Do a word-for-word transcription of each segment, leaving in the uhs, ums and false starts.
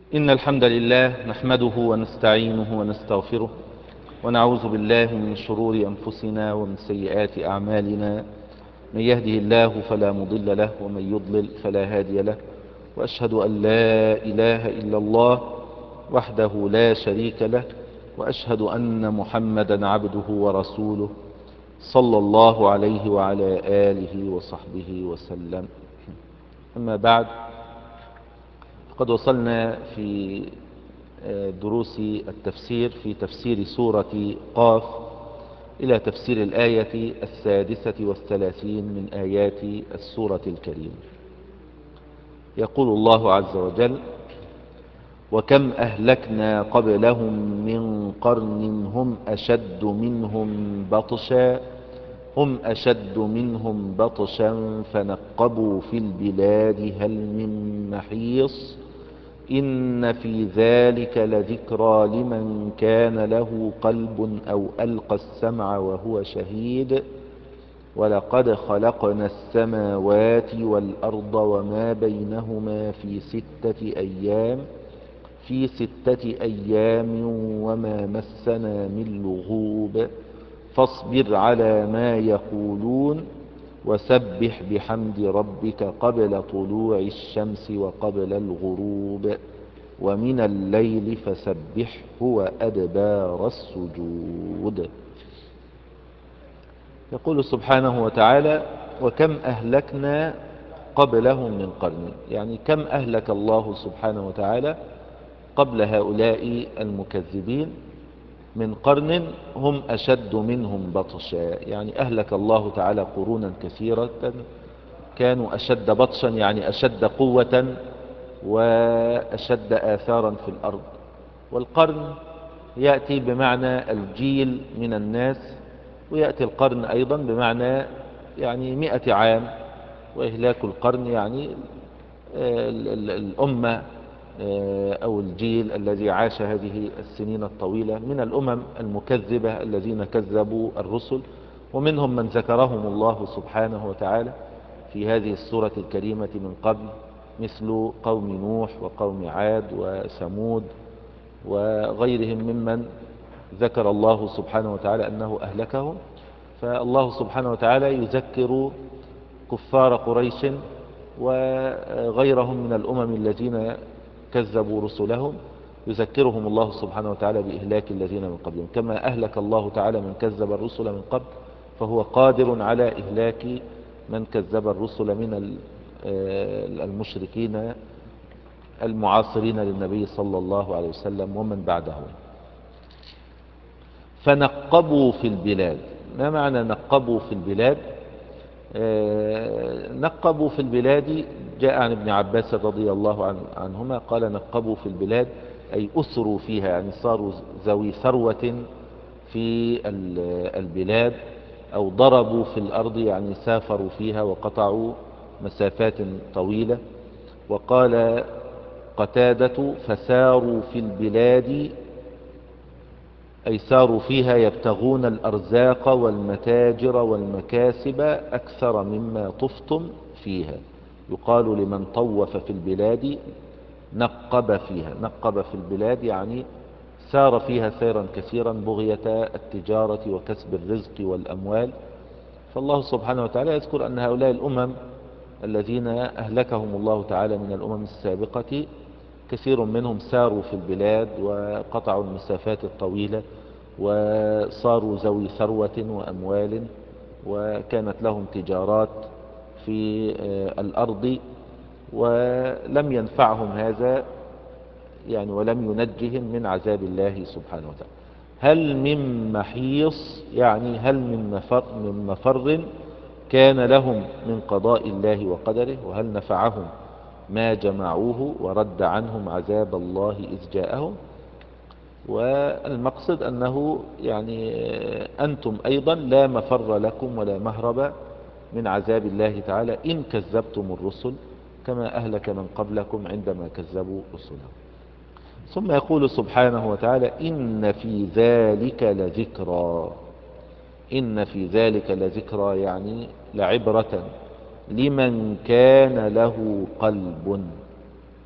إن الحمد لله نحمده ونستعينه ونستغفره ونعوذ بالله من شرور أنفسنا ومن سيئات أعمالنا. من يهده الله فلا مضل له ومن يضلل فلا هادي له، وأشهد أن لا إله إلا الله وحده لا شريك له، وأشهد أن محمدا عبده ورسوله صلى الله عليه وعلى آله وصحبه وسلم. أما بعد، قد وصلنا في دروس التفسير في تفسير سورة قاف إلى تفسير الآية السادسة والثلاثين من آيات السورة الكريمة. يقول الله عز وجل: وكم أهلكنا قبلهم من قرن هم أشد منهم بطشا هم أشد منهم بطشا فنقبوا في البلاد هل من محيص إن في ذلك لذكرى لمن كان له قلب أو ألقى السمع وهو شهيد ولقد خلقنا السماوات والأرض وما بينهما في ستة أيام في ستة أيام وما مسنا من لغوب فاصبر على ما يقولون وسبح بحمد ربك قبل طلوع الشمس وقبل الغروب ومن الليل فسبحه وأدبار السجود. يقول سبحانه وتعالى: وكم أهلكنا قبلهم من قرن، يعني كم أهلك الله سبحانه وتعالى قبل هؤلاء المكذبين من قرن هم أشد منهم بطشا، يعني أهلك الله تعالى قرونا كثيرة كانوا أشد بطشا، يعني أشد قوة وأشد آثارا في الأرض. والقرن يأتي بمعنى الجيل من الناس، ويأتي القرن أيضا بمعنى يعني مئة عام، وإهلاك القرن يعني الأمة أو الجيل الذي عاش هذه السنين الطويلة من الأمم المكذبة الذين كذبوا الرسل، ومنهم من ذكرهم الله سبحانه وتعالى في هذه السورة الكريمة من قبل، مثل قوم نوح وقوم عاد وثمود وغيرهم ممن ذكر الله سبحانه وتعالى أنه أهلكهم. فالله سبحانه وتعالى يذكر كفار قريش وغيرهم من الأمم الذين كذبوا رسلهم، يذكرهم الله سبحانه وتعالى بإهلاك الذين من قبلهم. كما أهلك الله تعالى من كذب الرسل من قبل، فهو قادر على إهلاك من كذب الرسل من المشركين المعاصرين للنبي صلى الله عليه وسلم ومن بعدهم. فنقبوا في البلاد. ما معنى نقبوا في البلاد؟ نقبوا في البلاد جاء عن ابن عباس رضي الله عنهما قال: نقبوا في البلاد أي أسروا فيها، يعني صاروا ذوي ثروة في البلاد، أو ضربوا في الأرض يعني سافروا فيها وقطعوا مسافات طويلة. وقال قتادة: فساروا في البلاد أي ساروا فيها يبتغون الأرزاق والمتاجر والمكاسب أكثر مما طفتم فيها. يقال لمن طوف في البلاد نقب فيها. نقب في البلاد يعني سار فيها سيرا كثيرا بغية التجارة وكسب الرزق والأموال. فالله سبحانه وتعالى يذكر أن هؤلاء الأمم الذين أهلكهم الله تعالى من الأمم السابقة كثير منهم ساروا في البلاد وقطعوا المسافات الطويلة وصاروا ذوي ثروة وأموال، وكانت لهم تجارات في الأرض، ولم ينفعهم هذا يعني ولم ينجهم من عذاب الله سبحانه وتعالى. هل من محيص، يعني هل من مفر, من مفر كان لهم من قضاء الله وقدره، وهل نفعهم ما جمعوه ورد عنهم عذاب الله إذ جاءهم. والمقصد أنه يعني أنتم أيضا لا مفر لكم ولا مهرب من عذاب الله تعالى إن كذبتم الرسل كما أهلك من قبلكم عندما كذبوا رسلهم. ثم يقول سبحانه وتعالى: إن في ذلك لذكرى. إن في ذلك لذكرى يعني لعبرة لمن كان له قلب.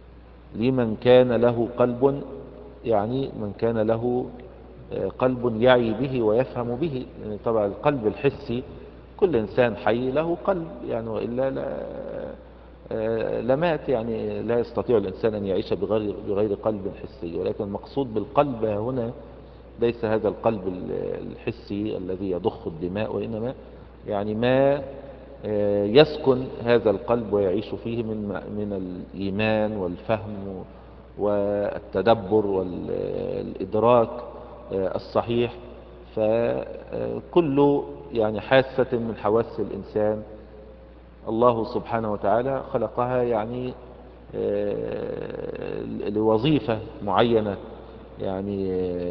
لمن كان له قلب، يعني من كان له قلب يعي به ويفهم به. يعني طبعا القلب الحسي كل إنسان حي له قلب، يعني وإلا لا لمات. يعني لا يستطيع الإنسان أن يعيش بغير, بغير قلب حسي. ولكن المقصود بالقلب هنا ليس هذا القلب الحسي الذي يضخ الدماء، وإنما يعني ما يسكن هذا القلب ويعيش فيه من من الإيمان والفهم والتدبر والإدراك الصحيح. فكل يعني حاسة من حواس الإنسان الله سبحانه وتعالى خلقها يعني لوظيفة معينة. يعني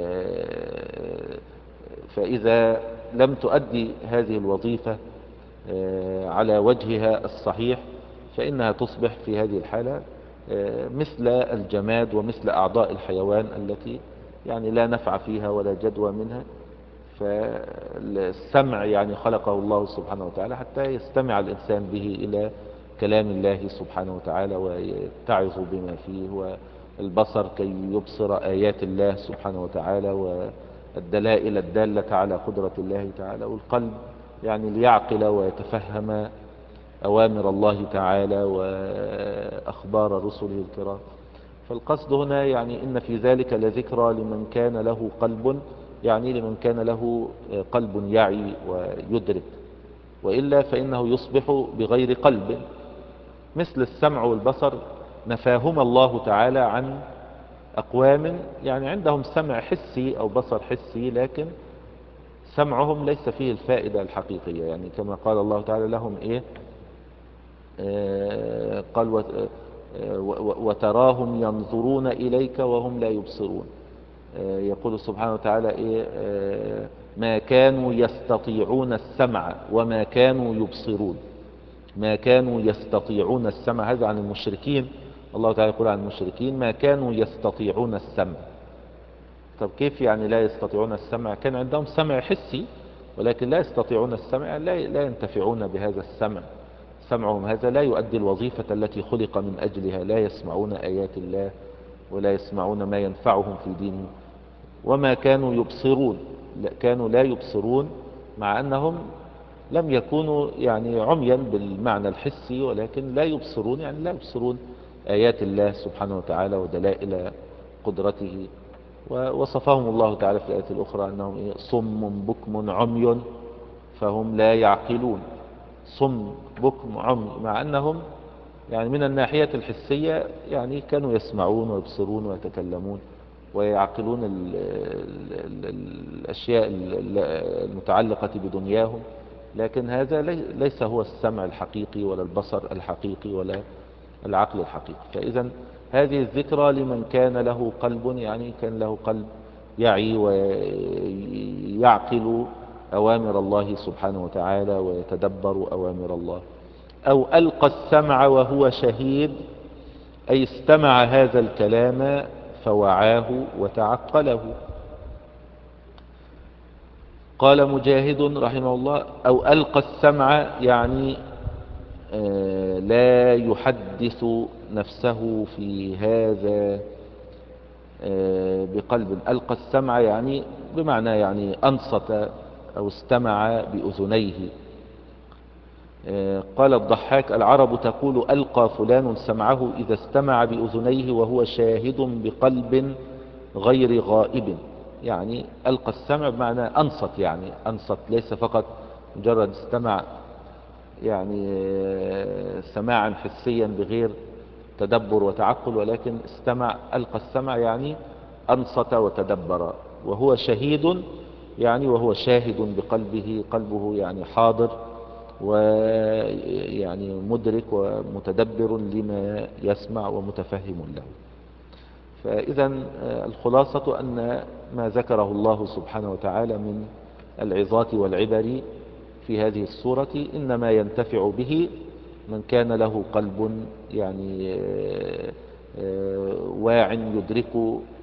فإذا لم تؤدي هذه الوظيفة على وجهها الصحيح فإنها تصبح في هذه الحالة مثل الجماد ومثل أعضاء الحيوان التي يعني لا نفع فيها ولا جدوى منها. فالسمع يعني خلقه الله سبحانه وتعالى حتى يستمع الإنسان به إلى كلام الله سبحانه وتعالى ويتعظ بما فيه، والبصر كي يبصر آيات الله سبحانه وتعالى والدلائل الدالة على قدرة الله تعالى، والقلب يعني ليعقل ويتفهم أوامر الله تعالى وأخبار رسله الكرام. فالقصد هنا يعني إن في ذلك لذكرى لمن كان له قلب، يعني لمن كان له قلب يعي ويدرك، وإلا فإنه يصبح بغير قلب. مثل السمع والبصر نفاهما الله تعالى عن أقوام يعني عندهم سمع حسي أو بصر حسي، لكن سمعهم ليس فيه الفائدة الحقيقية. يعني كما قال الله تعالى لهم إيه آه قال وتراهم ينظرون إليك وهم لا يبصرون. آه يقول سبحانه وتعالى إيه آه ما كانوا يستطيعون السمع وما كانوا يبصرون. ما كانوا يستطيعون السمع، هذا عن المشركين. الله تعالى يقول عن المشركين ما كانوا يستطيعون السمع. طب كيف يعني لا يستطيعون السمع؟ كان عندهم سمع حسي ولكن لا يستطيعون السمع، لا, لا ينتفعون بهذا السمع. سمعهم هذا لا يؤدي الوظيفة التي خلق من أجلها، لا يسمعون آيات الله ولا يسمعون ما ينفعهم في دينهم. وما كانوا يبصرون، لا كانوا لا يبصرون مع أنهم لم يكونوا يعني عميا بالمعنى الحسي، ولكن لا يبصرون يعني لا يبصرون آيات الله سبحانه وتعالى ودلائل قدرته. ووصفهم الله تعالى في الآية الأخرى أنهم صم بكم عمي فهم لا يعقلون. صم بكم عمي، مع أنهم يعني من الناحية الحسية يعني كانوا يسمعون ويبصرون ويتكلمون ويعقلون ال ال ال الأشياء المتعلقة بدنياهم، لكن هذا ليس هو السمع الحقيقي ولا البصر الحقيقي ولا العقل الحقيقي. فإذا هذه الذكرى لمن كان له قلب، يعني كان له قلب يعي ويعقل أوامر الله سبحانه وتعالى ويتدبر أوامر الله. أو ألقى السمع وهو شهيد، أي استمع هذا الكلام فوعاه وتعقله. قال مجاهد رحمه الله أو ألقى السمع يعني آه لا يحدث نفسه في هذا آه بقلب. ألقى السمع يعني بمعنى يعني أنصت أو استمع بأذنيه. آه قال الضحاك العرب تقول ألقى فلان سمعه إذا استمع بأذنيه وهو شاهد بقلب غير غائب. يعني ألقى السمع بمعنى أنصت، يعني أنصت ليس فقط مجرد استمع يعني سماعا حسيا بغير تدبر وتعقل، ولكن استمع. ألقى السمع يعني أنصت وتدبر. وهو شهيد يعني وهو شاهد بقلبه، قلبه يعني حاضر ويعني مدرك ومتدبر لما يسمع ومتفهم له. فإذا الخلاصة أن ما ذكره الله سبحانه وتعالى من العظات والعبر في هذه السورة إنما ينتفع به من كان له قلب يعني واع يدرك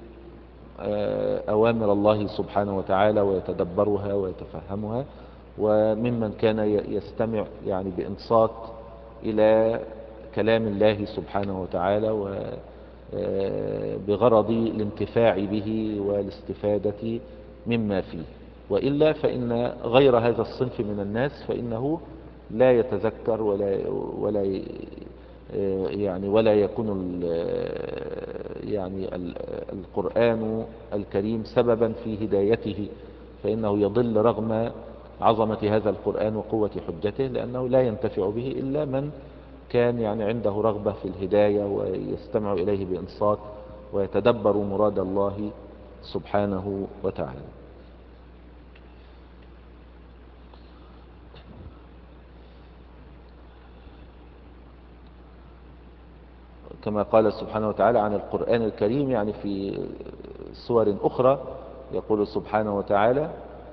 أوامر الله سبحانه وتعالى ويتدبرها ويتفهمها، وممن كان يستمع يعني بإنصات إلى كلام الله سبحانه وتعالى بغرض الانتفاع به والاستفادة مما فيه، وإلا فإن غير هذا الصنف من الناس فإنه لا يتذكر ولا ولا يعني ولا يكون يعني القرآن الكريم سببا في هدايته، فإنه يضل رغم عظمة هذا القرآن وقوة حجته، لأنه لا ينتفع به إلا من كان يعني عنده رغبة في الهداية ويستمع إليه بإنصات ويتدبر مراد الله سبحانه وتعالى. كما قال سبحانه وتعالى عن القرآن الكريم يعني في سور أخرى، يقول سبحانه وتعالى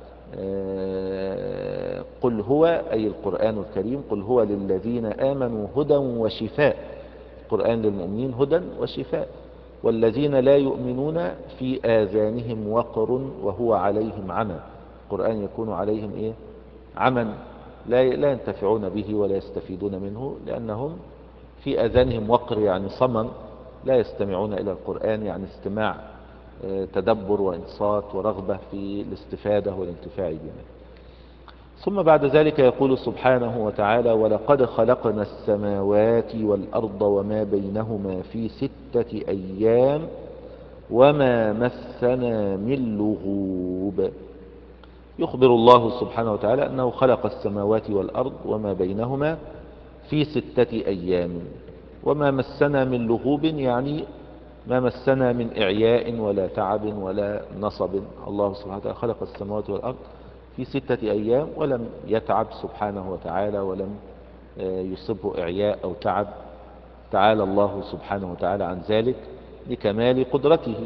قل هو، أي القرآن الكريم، قل هو للذين آمنوا هدى وشفاء. القرآن للمؤمنين هدى وشفاء، والذين لا يؤمنون في آذانهم وقر وهو عليهم عمى. القرآن يكون عليهم إيه؟ عمى، لا لا ينتفعون به ولا يستفيدون منه، لأنهم في آذانهم وقر يعني صمم، لا يستمعون إلى القرآن، يعني استماع تدبر وإنصات ورغبة في الاستفادة والانتفاع بما. ثم بعد ذلك يقول سبحانه وتعالى ولقد خلقنا السماوات والأرض وما بينهما في ستة أيام وما مسنا من لغوب. يخبر الله سبحانه وتعالى أنه خلق السماوات والأرض وما بينهما في ستة أيام وما مسنا من لغوب، يعني ما مسنا من إعياء ولا تعب ولا نصب. الله سبحانه وتعالى خلق السماوات والأرض في ستة أيام ولم يتعب سبحانه وتعالى ولم يصبه إعياء أو تعب، تعالى الله سبحانه وتعالى عن ذلك لكمال قدرته.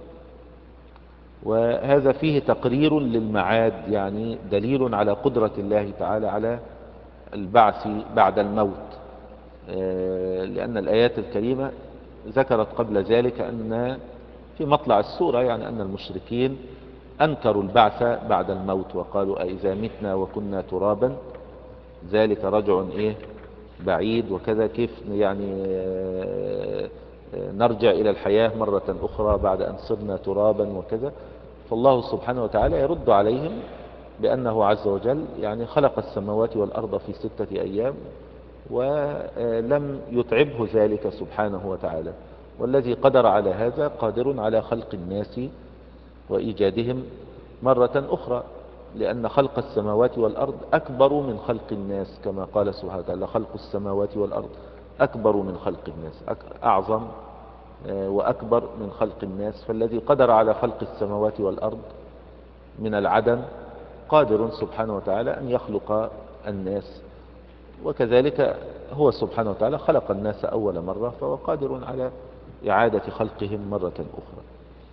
وهذا فيه تقرير للمعاد، يعني دليل على قدرة الله تعالى على البعث بعد الموت، لأن الآيات الكريمة ذكرت قبل ذلك أن في مطلع السورة يعني أن المشركين أنكروا البعث بعد الموت وقالوا أئذا متنا وكنا ترابا ذلك رجع إيه بعيد، وكذا كيف يعني نرجع إلى الحياة مرة أخرى بعد أن صرنا ترابا وكذا. فالله سبحانه وتعالى يرد عليهم بأنه عز وجل يعني خلق السماوات والأرض في ستة أيام ولم يتعبه ذلك سبحانه وتعالى، والذي قدر على هذا قادر على خلق الناس وإيجادهم مرة أخرى، لأن خلق السماوات والأرض أكبر من خلق الناس، كما قال سبحانه وتعالى خلق السماوات والأرض أكبر من خلق الناس، أعظم وأكبر من خلق الناس. فالذي قدر على خلق السماوات والأرض من العدم قادر سبحانه وتعالى أن يخلق الناس، وكذلك هو سبحانه وتعالى خلق الناس أول مرة فهو قادر على إعادة خلقهم مرة أخرى.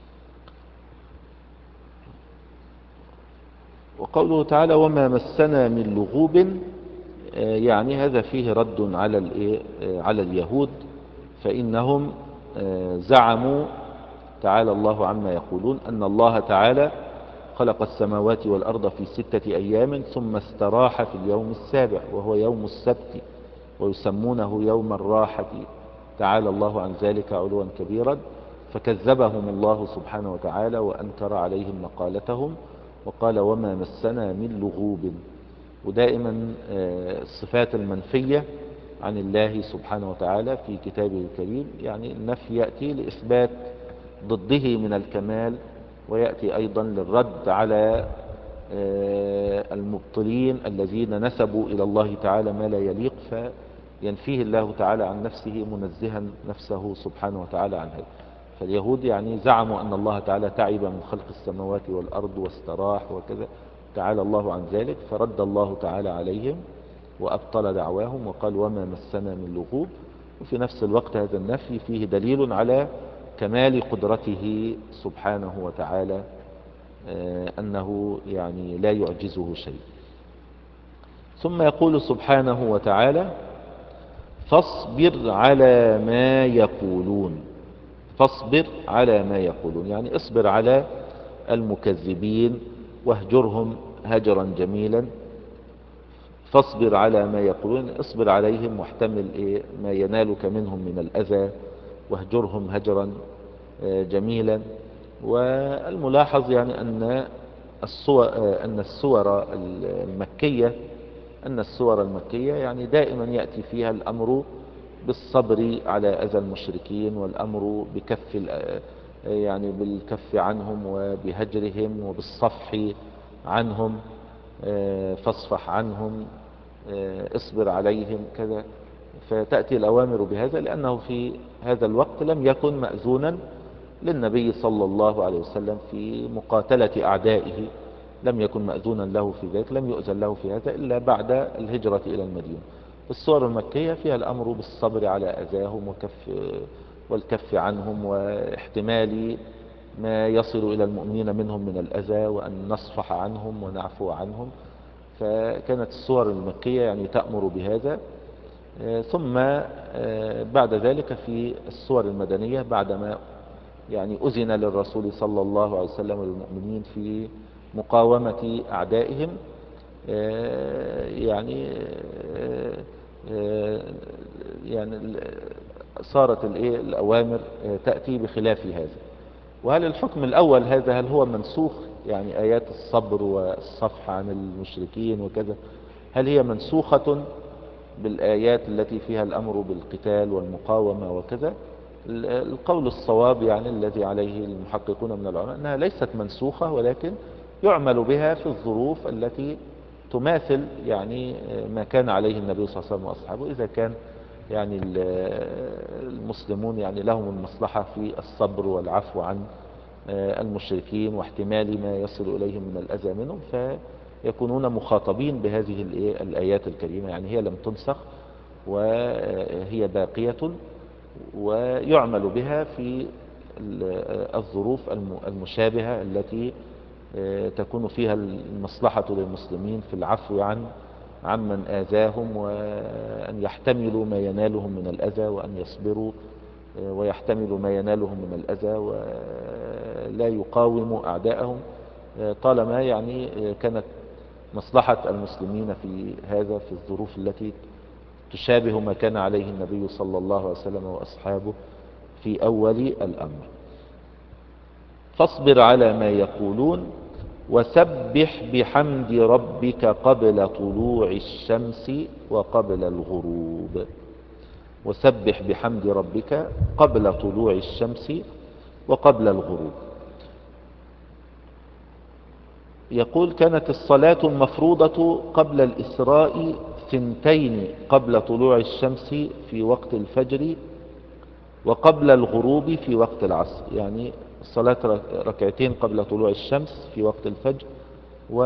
وقوله تعالى وما مسنا من لغوب، يعني هذا فيه رد على على اليهود، فإنهم زعموا تعالى الله عما يقولون أن الله تعالى خلق السماوات والأرض في ستة أيام ثم استراح في اليوم السابع وهو يوم السبت ويسمونه يوم الراحة، تعالى الله عن ذلك علوا كبيرا. فكذبهم الله سبحانه وتعالى وأنكر عليهم مقالتهم وقال وما مسنا من لغوب. ودائما الصفات المنفية عن الله سبحانه وتعالى في كتابه الكريم، يعني النفي يأتي لإثبات ضده من الكمال، ويأتي أيضا للرد على المبطلين الذين نسبوا إلى الله تعالى ما لا يليق، فينفيه الله تعالى عن نفسه منزها نفسه سبحانه وتعالى عن هذا. فاليهود يعني زعموا أن الله تعالى تعب من خلق السماوات والأرض واستراح وكذا، تعالى الله عن ذلك، فرد الله تعالى عليهم وأبطل دعواهم وقال وما مسنا من لغوب. وفي نفس الوقت هذا النفي فيه دليل على كمال قدرته سبحانه وتعالى، أنه يعني لا يعجزه شيء. ثم يقول سبحانه وتعالى فاصبر على ما يقولون. فاصبر على ما يقولون يعني اصبر على المكذبين واهجرهم هجرا جميلا. فاصبر على ما يقولون اصبر عليهم واحتمل إيه ما ينالك منهم من الأذى واهجرهم هجرا جميلا. والملاحظ يعني أن الصور, أن السور المكية أن السور المكية يعني دائما يأتي فيها الأمر بالصبر على أذى المشركين، والأمر بكف يعني بالكف عنهم وبهجرهم وبالصفح عنهم، فاصفح عنهم، اصبر عليهم كذا. فتأتي الأوامر بهذا لأنه في هذا الوقت لم يكن مأذونا للنبي صلى الله عليه وسلم في مقاتلة أعدائه، لم يكن مأذونا له في ذلك، لم يؤذن له في هذا إلا بعد الهجرة إلى المدينة. السور المكية فيها الأمر بالصبر على أذاهم وكف والكف عنهم واحتمال ما يصل إلى المؤمنين منهم من الأذى، وأن نصفح عنهم ونعفو عنهم. فكانت السور المكية يعني تأمر بهذا. ثم بعد ذلك في السور المدنية بعدما يعني أذن للرسول صلى الله عليه وسلم والمؤمنين في مقاومة أعدائهم، يعني يعني صارت الأوامر تأتي بخلاف هذا. وهل الحكم الأول هذا هل هو منسوخ؟ يعني آيات الصبر والصفح عن المشركين وكذا، هل هي منسوخة بالآيات التي فيها الأمر بالقتال والمقاومة وكذا؟ القول الصواب يعني الذي عليه المحققون من العلماء أنها ليست منسوخة، ولكن يعمل بها في الظروف التي تماثل يعني ما كان عليه النبي صلى الله عليه وسلم وأصحابه. إذا كان يعني المسلمون يعني لهم المصلحة في الصبر والعفو عن المشركين واحتمال ما يصل إليهم من الأذى منهم، فيكونون مخاطبين بهذه الآيات الكريمة. يعني هي لم تنسخ وهي باقية، ويعمل بها في الظروف المشابهة التي تكون فيها المصلحة للمسلمين في العفو عن عمن آذاهم، وأن يحتملوا ما ينالهم من الأذى، وأن يصبروا ويحتملوا ما ينالهم من الأذى، ولا يقاوموا أعداءهم طالما يعني كانت مصلحة المسلمين في هذا في الظروف التي تشابه ما كان عليه النبي صلى الله عليه وسلم وأصحابه في أول الأمر. فاصبر على ما يقولون وسبح بحمد ربك قبل طلوع الشمس وقبل الغروب. وسبح بحمد ربك قبل طلوع الشمس وقبل الغروب. يقول كانت الصلاة المفروضة قبل الإسراء ثنتين قبل طلوع الشمس في وقت الفجر وقبل الغروب في وقت العصر. يعني الصلاة ركعتين قبل طلوع الشمس في وقت الفجر، و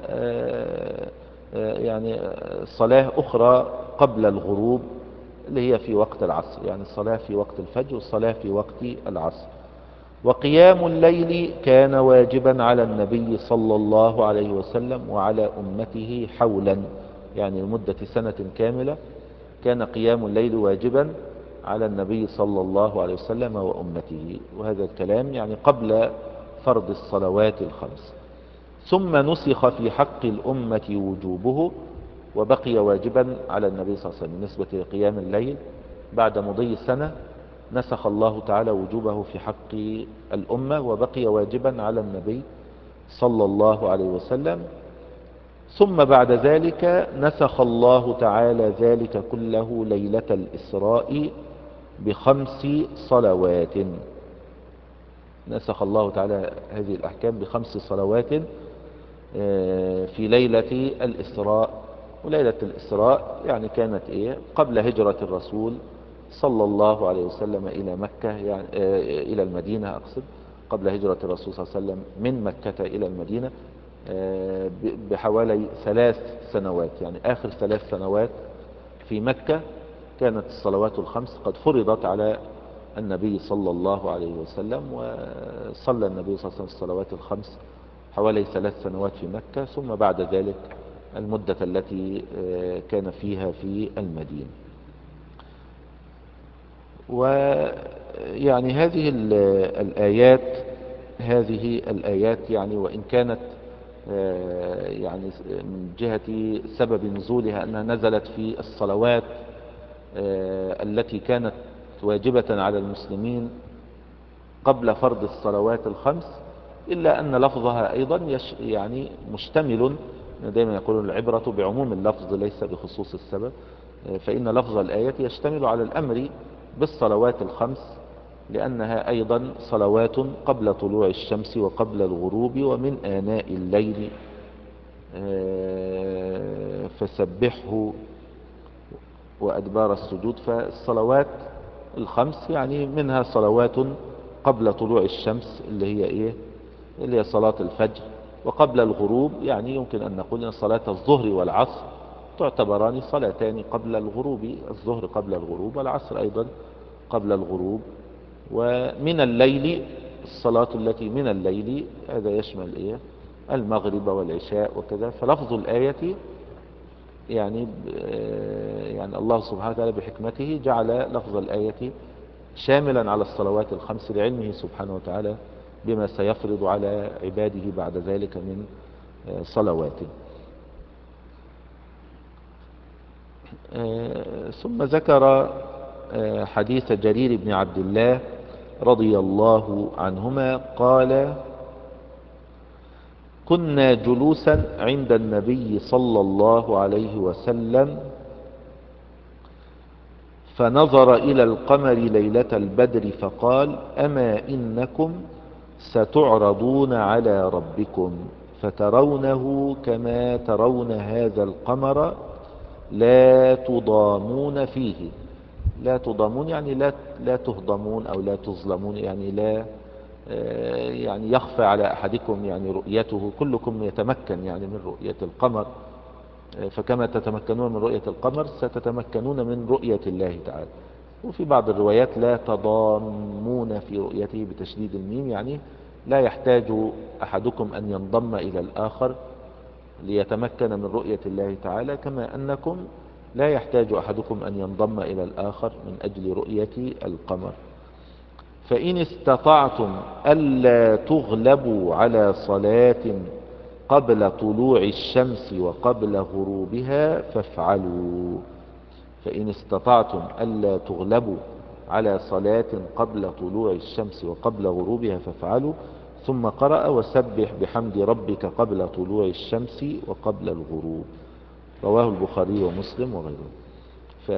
يعني صلاة أخرى قبل الغروب اللي هي في وقت العصر، يعني الصلاة في وقت الفجر والصلاة في وقت العصر. وقيام الليل كان واجبا على النبي صلى الله عليه وسلم وعلى أمته حولا، يعني لمدة سنة كاملة كان قيام الليل واجبا على النبي صلى الله عليه وسلم وأمته. وهذا الكلام يعني قبل فرض الصلوات الخمس. ثم نسخ في حق الأمة وجوبه وبقي واجبا على النبي صلى الله عليه وسلم. بالنسبة لقيام الليل بعد مضي سنة نسخ الله تعالى وجوبه في حق الأمة وبقي واجبا على النبي صلى الله عليه وسلم. ثم بعد ذلك نسخ الله تعالى ذلك كله ليلة الإسراء بخمس صلوات. نسخ الله تعالى هذه الأحكام بخمس صلوات في ليلة الإسراء. وليلة الإسراء يعني كانت إيه؟ قبل هجرة الرسول صلى الله عليه وسلم إلى مكة، يعني إلى المدينة أقصد، قبل هجرة الرسول صلى الله عليه وسلم من مكة إلى المدينة بحوالي ثلاث سنوات. يعني آخر ثلاث سنوات في مكة كانت الصلوات الخمس قد فرضت على النبي صلى الله عليه وسلم، وصلى النبي صلى الله عليه وسلم الصلوات الخمس حوالي ثلاث سنوات في مكة، ثم بعد ذلك المدة التي كان فيها في المدينة. ويعني هذه الآيات هذه الآيات يعني وإن كانت يعني من جهة سبب نزولها أنها نزلت في الصلوات التي كانت واجبة على المسلمين قبل فرض الصلوات الخمس، إلا أن لفظها أيضا يش يعني مشتمل، دائما يقولون العبرة بعموم اللفظ ليس بخصوص السبب، فإن لفظ الآية يشتمل على الأمر بالصلوات الخمس، لأنها أيضا صلوات قبل طلوع الشمس وقبل الغروب ومن آناء الليل، فسبحه وأدبار السجود. فالصلوات الخمس يعني منها صلوات قبل طلوع الشمس اللي هي إيه، اللي هي صلاة الفجر، وقبل الغروب يعني يمكن أن نقول أن صلاة الظهر والعصر تعتبران صلاتان قبل الغروب، الظهر قبل الغروب والعصر أيضا قبل الغروب. ومن الليل الصلاة التي من الليل هذا يشمل إيه، المغرب والعشاء وكذا. فلفظ الآية يعني يعني الله سبحانه وتعالى بحكمته جعل لفظ الآية شاملا على الصلوات الخمس لعلمه سبحانه وتعالى بما سيفرض على عباده بعد ذلك من صلوات. ثم ذكر حديث جرير بن عبد الله رضي الله عنهما قال: كنا جلوسا عند النبي صلى الله عليه وسلم فنظر إلى القمر ليلة البدر فقال: أما إنكم ستعرضون على ربكم فترونه كما ترون هذا القمر لا تضامون فيه. لا تضامون يعني لا لا تهضمون أو لا تظلمون، يعني لا يعني يخفى على أحدكم يعني رؤيته، كلكم يتمكن يعني من رؤية القمر، فكما تتمكنون من رؤية القمر ستتمكنون من رؤية الله تعالى. وفي بعض الروايات لا تضامون في رؤيته بتشديد الميم، يعني لا يحتاج أحدكم أن ينضم إلى الآخر ليتمكن من رؤية الله تعالى، كما أنكم لا يحتاج أحدكم أن ينضم إلى الآخر من أجل رؤية القمر. فإن استطعتم ألا تغلبوا على صلاة قبل طلوع الشمس وقبل غروبها فافعلوا. فإن استطعتم ألا تغلبوا على صلاة قبل طلوع الشمس وقبل غروبها فافعلوا. ثم قرأ: وسبح بحمد ربك قبل طلوع الشمس وقبل الغروب. رواه البخاري ومسلم وغيره. ف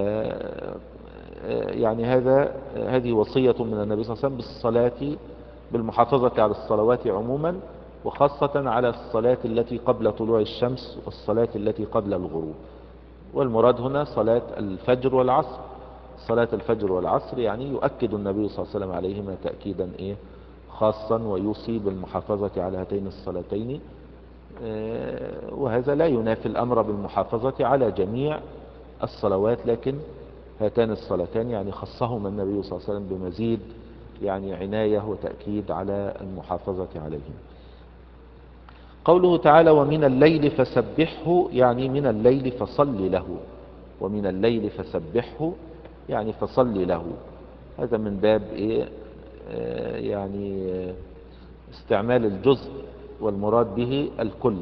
يعني هذا هذه وصية من النبي صلى الله عليه وسلم بالصلاة، بالمحافظة على الصلوات عموما، وخاصة على الصلاة التي قبل طلوع الشمس والصلاة التي قبل الغروب. والمراد هنا صلاة الفجر والعصر. صلاة الفجر والعصر يعني يؤكد النبي صلى الله عليه وسلم عليهما تأكيدا إيه خاصا، ويوصي بالمحافظة على هاتين الصلاتين. وهذا لا ينافي الأمر بالمحافظة على جميع الصلوات، لكن هاتان الصلاتان يعني خصهما النبي صلى الله عليه وسلم بمزيد يعني عناية وتأكيد على المحافظة عليهم. قوله تعالى: ومن الليل فسبحه، يعني من الليل فصل له. ومن الليل فسبحه يعني فصل له. هذا من باب إيه آه يعني استعمال الجزء، والمراد به الكل.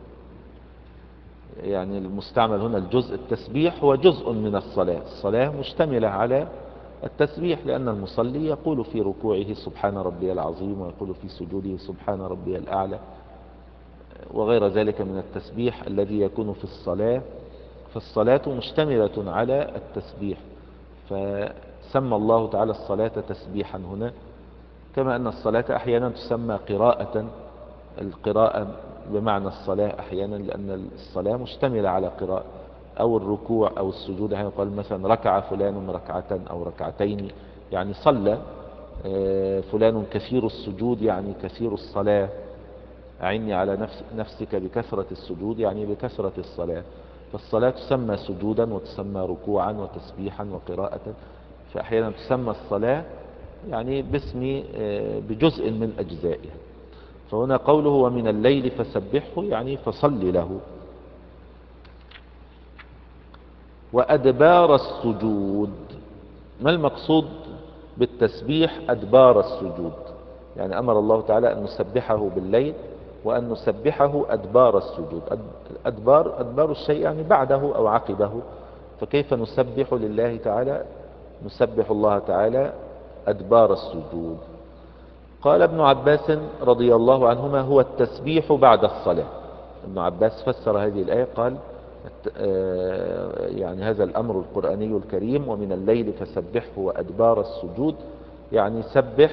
يعني المستعمل هنا الجزء. التسبيح هو جزء من الصلاة. الصلاة مشتملة على التسبيح، لأن المصلي يقول في ركوعه سبحان ربي العظيم، ويقول في سجوده سبحان ربي الأعلى، وغير ذلك من التسبيح الذي يكون في الصلاة. فالصلاة مشتملة على التسبيح، فسمى الله تعالى الصلاة تسبيحا هنا، كما أن الصلاة أحيانا تسمى قراءة. القراءة بمعنى الصلاة أحيانا، لأن الصلاة مشتملة على قراءة، أو الركوع أو السجود. يعني يقال مثلا ركع فلان ركعة أو ركعتين، يعني صلى فلان كثير السجود، يعني كثير الصلاة. أعني على نفس نفسك بكثرة السجود، يعني بكثرة الصلاة. فالصلاة تسمى سجودا وتسمى ركوعا وتسبيحا وقراءة، فأحيانا تسمى الصلاة يعني باسم بجزء من أجزائها. فهنا قوله ومن الليل فسبحه يعني فصل له. وأدبار السجود، ما المقصود بالتسبيح أدبار السجود؟ يعني أمر الله تعالى أن نسبحه بالليل وأن نسبحه أدبار السجود. أدبار أدبار الشيء يعني بعده أو عقبه، فكيف نسبح لله تعالى نسبح الله تعالى أدبار السجود. قال ابن عباس رضي الله عنهما هو التسبيح بعد الصلاة. ابن عباس فسر هذه الآية قال يعني هذا الأمر القرآني الكريم ومن الليل فسبحه وأدبار السجود، يعني سبح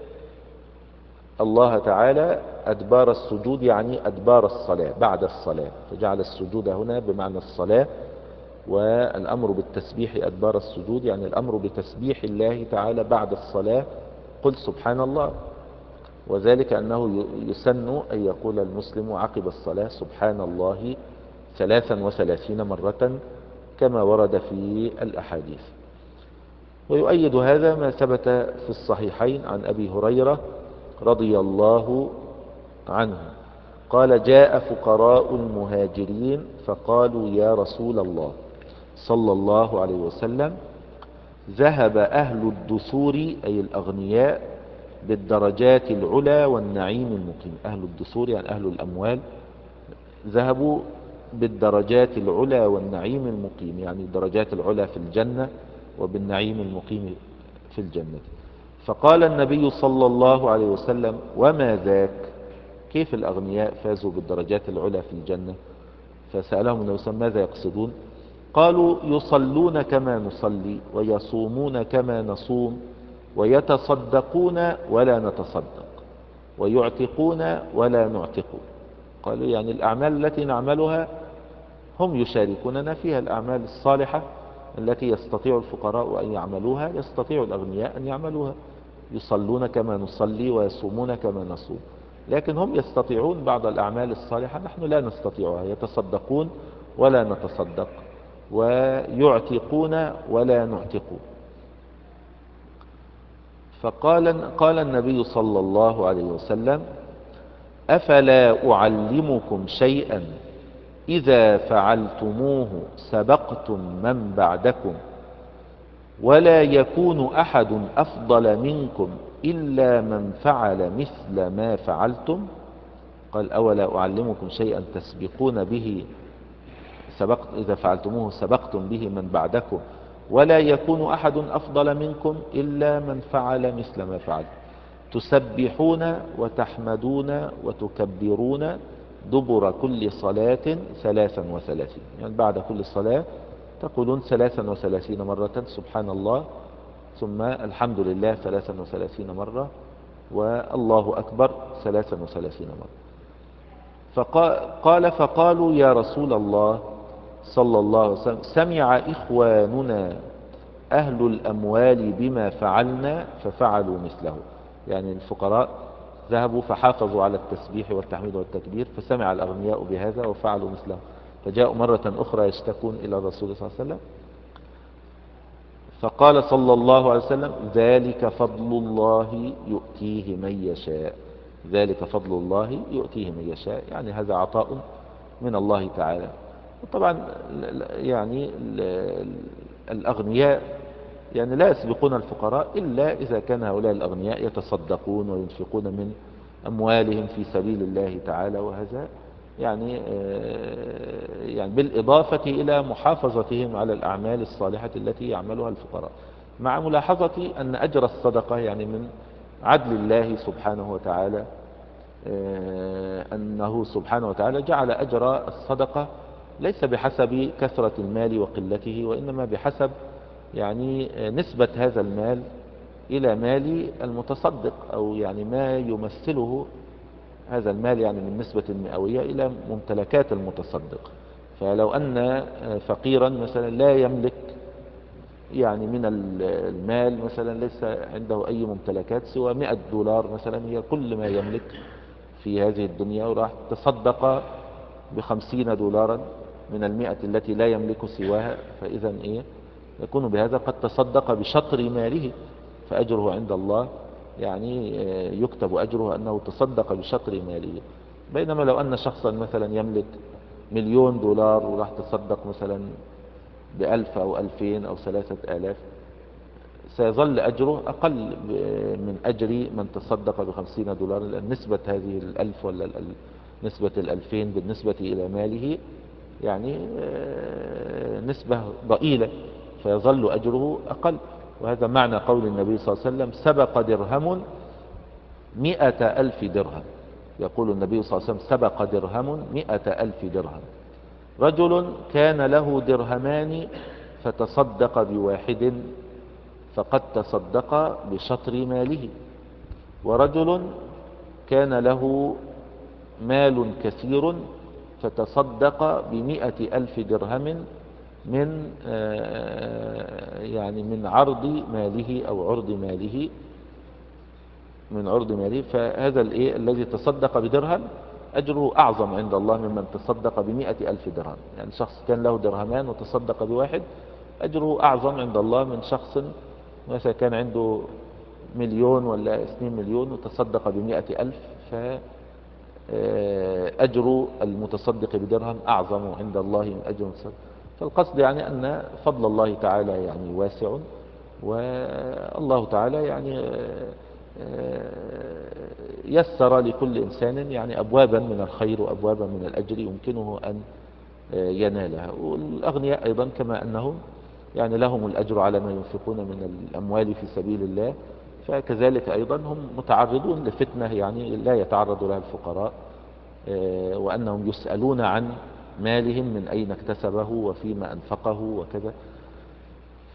الله تعالى أدبار السجود، يعني أدبار الصلاة بعد الصلاة، فجعل السجود هنا بمعنى الصلاة، والأمر بالتسبيح أدبار السجود يعني الأمر بتسبيح الله تعالى بعد الصلاة. قل سبحان الله، وذلك أنه يسن أن يقول المسلم عقب الصلاة سبحان الله ثلاثا وثلاثين مرة كما ورد في الأحاديث. ويؤيد هذا ما ثبت في الصحيحين عن أبي هريرة رضي الله عنه قال جاء فقراء المهاجرين فقالوا يا رسول الله صلى الله عليه وسلم ذهب أهل الدثور أي الأغنياء بالدرجات العلى والنعيم المقيم. أهل الدثور يعني أهل الأموال ذهبوا بالدرجات العلى والنعيم المقيم، يعني الدرجات العلى في الجنة وبالنعيم المقيم في الجنة. فقال النبي صلى الله عليه وسلم وما ذاك، كيف الأغنياء فازوا بالدرجات العلى في الجنة؟ فسألهم النبي صلى الله عليه وسلم ماذا يقصدون؟ قالوا يصلون كما نصلي ويصومون كما نصوم ويتصدقون ولا نتصدق ويعتقون ولا نعتق. قالوا يعني الأعمال التي نعملها هم يشاركوننا فيها، الأعمال الصالحة التي يستطيع الفقراء أن يعملوها يستطيع الأغنياء أن يعملوها. يصلون كما نصلي ويصومون كما نصوم، لكن هم يستطيعون بعض الأعمال الصالحة نحن لا نستطيعها. يتصدقون ولا نتصدق ويعتقون ولا نعتق. فقال قال النبي صلى الله عليه وسلم أفلا أعلمكم شيئا إذا فعلتموه سبقتم من بعدكم ولا يكون أحد أفضل منكم إلا من فعل مثل ما فعلتم؟ قال أولا أعلمكم شيئا تسبقون به سبقت إذا فعلتموه سبقتم به من بعدكم ولا يكون أحد أفضل منكم إلا من فعل مثل ما فعل. تسبحون وتحمدون وتكبرون دبر كل صلاة ثلاثا وثلاثين، يعني بعد كل صلاة تقولون ثلاثا وثلاثين مرة سبحان الله، ثم الحمد لله ثلاثا وثلاثين مرة، والله أكبر ثلاثا وثلاثين مرة. فقال فقالوا يا رسول الله صلى الله عليه وسلم سمع إخواننا أهل الأموال بما فعلنا ففعلوا مثله، يعني الفقراء ذهبوا فحافظوا على التسبيح والتحميد والتكبير، فسمع الأغنياء بهذا وفعلوا مثله، فجاءوا مرة أخرى يشتكون إلى الرسول صلى الله عليه وسلم، فقال صلى الله عليه وسلم ذلك فضل الله يؤتيه من يشاء. ذلك فضل الله يؤتيه من يشاء، يعني هذا عطاء من الله تعالى. وطبعا يعني الأغنياء يعني لا يسبقون الفقراء إلا إذا كان هؤلاء الأغنياء يتصدقون وينفقون من أموالهم في سبيل الله تعالى، وهذا يعني يعني بالإضافة إلى محافظتهم على الأعمال الصالحة التي يعملها الفقراء، مع ملاحظة أن أجر الصدقة يعني من عدل الله سبحانه وتعالى، أنه سبحانه وتعالى جعل أجر الصدقة ليس بحسب كثرة المال وقلته، وإنما بحسب يعني نسبة هذا المال إلى مال المتصدق، أو يعني ما يمثله هذا المال يعني من نسبة مئوية إلى ممتلكات المتصدق. فلو أن فقيرا مثلا لا يملك يعني من المال مثلا ليس عنده أي ممتلكات سوى مئة دولار مثلا هي كل ما يملك في هذه الدنيا، وراح تصدق بخمسين دولارا من المئة التي لا يملك سواها، فإذا إيه يكون بهذا قد تصدق بشطر ماله، فأجره عند الله يعني يكتب أجره أنه تصدق بشطر ماله. بينما لو أن شخصا مثلا يملك مليون دولار وراح تصدق مثلا بألف أو ألفين أو ثلاثة آلاف، سيظل أجره أقل من أجر من تصدق بخمسين دولار، لأن نسبة هذه الألف ولا نسبة الألفين بالنسبة إلى ماله يعني نسبة ضئيلة، فيظل أجره أقل. وهذا معنى قول النبي صلى الله عليه وسلم: سبق درهم مئة ألف درهم. يقول النبي صلى الله عليه وسلم: سبق درهم مئة ألف درهم. رجل كان له درهمان فتصدق بواحد فقد تصدق بشطر ماله. ورجل كان له مال كثير فتصدق بمئة ألف درهم من يعني من عرض ماله أو عرض ماله من عرض ماله. فهذا الايه الذي تصدق بدرهم أجره أعظم عند الله ممن تصدق بمئة ألف درهم. يعني شخص كان له درهمان وتصدق بواحد أجره أعظم عند الله من شخص مثلا كان عنده مليون ولا اثنين مليون وتصدق بمئة ألف، فأجر المتصدق بدرهم أعظم عند الله من أجر المتصدق. فالقصد يعني أن فضل الله تعالى يعني واسع، والله تعالى يعني يسر لكل إنسان يعني أبوابا من الخير وأبوابا من الأجر يمكنه أن ينالها. والأغنياء أيضا كما أنهم يعني لهم الأجر على ما ينفقون من الأموال في سبيل الله، فكذلك أيضا هم متعرضون لفتنة يعني لا يتعرض لها الفقراء، وأنهم يسألون عن مالهم من أين اكتسبه وفيما أنفقه وكذا. ف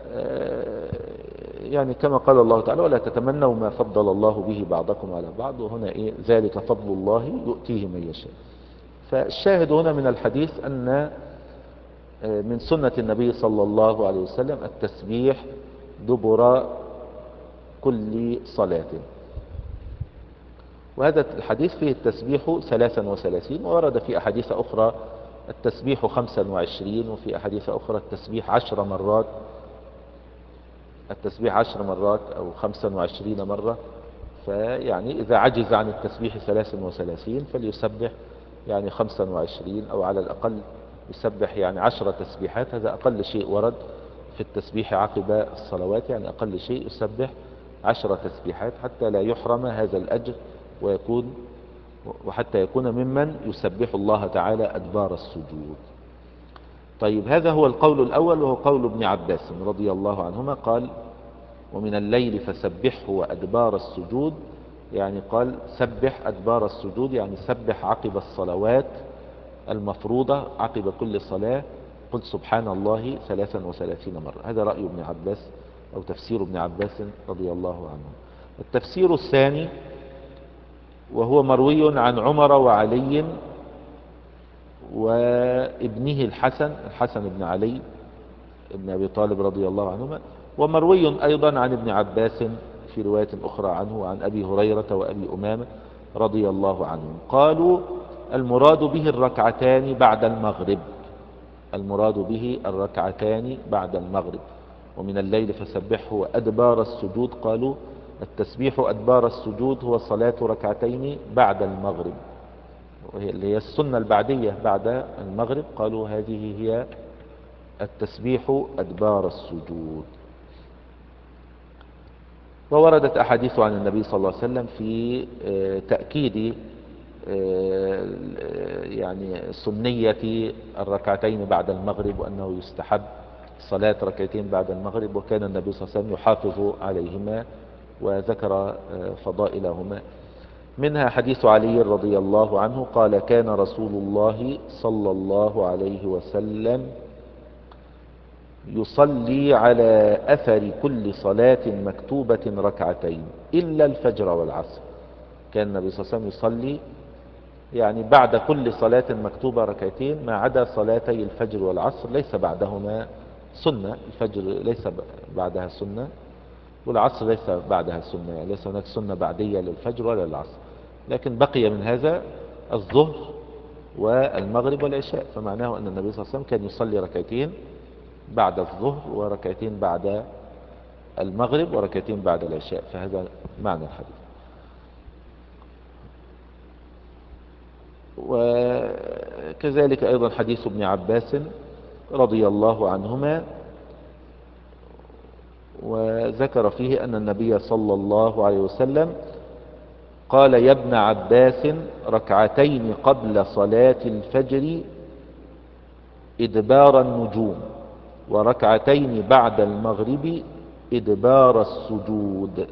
يعني كما قال الله تعالى: ولا تتمنوا ما فضل الله به بعضكم على بعض. وهنا إيه؟ ذلك فضل الله يؤتيه من يشاء. فالشاهد هنا من الحديث أن من سنة النبي صلى الله عليه وسلم التسبيح دبر كل صلاة. وهذا الحديث فيه التسبيح ثلاثا وثلاثين، وورد في أحاديث أخرى التسبيح خمسا وعشرين، وفي أحاديث أخرى التسبيح عشر مرات التسبيح عشر مرات أو خمسا وعشرين مرة. فيعني إذا عجز عن التسبيح ثلاثا وثلاثين فليسبح يعني خمسا وعشرين، أو على الأقل يسبح يعني عشر تسبيحات. هذا أقل شيء ورد في التسبيح عقب الصلوات، يعني أقل شيء يسبح عشر تسبيحات حتى لا يحرم هذا الأجر، ويكون وحتى يكون ممن يسبح الله تعالى أدبار السجود. طيب، هذا هو القول الأول، وهو قول ابن عباس رضي الله عنهما. قال: ومن الليل فسبحه وأدبار السجود. يعني قال سبح أدبار السجود، يعني سبح عقب الصلوات المفروضة، عقب كل صلاة قل سبحان الله ثلاثا وثلاثين مرة. هذا رأي ابن عباس أو تفسير ابن عباس رضي الله عنه. التفسير الثاني وهو مروي عن عمر وعلي وابنه الحسن الحسن بن علي ابن أبي طالب رضي الله عنهما، ومروي أيضا عن ابن عباس في رواية أخرى عنه وعن أبي هريرة وأبي أمامة رضي الله عنهم. قالوا: المراد به الركعتان بعد المغرب المراد به الركعتان بعد المغرب. ومن الليل فسبحه وأدبار السجود، قالوا التسبيح أدبار السجود هو صلاة ركعتين بعد المغرب، وهي اللي هي السنة البعدية بعد المغرب. قالوا هذه هي التسبيح أدبار السجود. ووردت أحاديث عن النبي صلى الله عليه وسلم في تأكيد يعني سنية الركعتين بعد المغرب، وأنه يستحب صلاة ركعتين بعد المغرب، وكان النبي صلى الله عليه وسلم يحافظ عليهما وذكر فضائلهما. منها حديث علي رضي الله عنه قال: كان رسول الله صلى الله عليه وسلم يصلي على أثر كل صلاة مكتوبة ركعتين إلا الفجر والعصر. كان النبي صلى الله عليه وسلم يصلي يعني بعد كل صلاة مكتوبة ركعتين ما عدا صلاتي الفجر والعصر، ليس بعدهما سنة. الفجر ليس بعدها سنة، والعصر ليس بعدها سنة، يعني ليس هناك سنة بعدية للفجر ولا للعصر، لكن بقي من هذا الظهر والمغرب والعشاء. فمعناه أن النبي صلى الله عليه وسلم كان يصلي ركعتين بعد الظهر وركعتين بعد المغرب وركعتين بعد العشاء. فهذا معنى الحديث. وكذلك أيضا حديث ابن عباس رضي الله عنهما، وذكر فيه أن النبي صلى الله عليه وسلم قال: يا ابن عباس ركعتين قبل صلاة الفجر إدبار النجوم، وركعتين بعد المغرب إدبار السجود.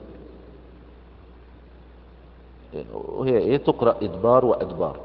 وهي إيه؟ تقرأ إدبار وأدبار.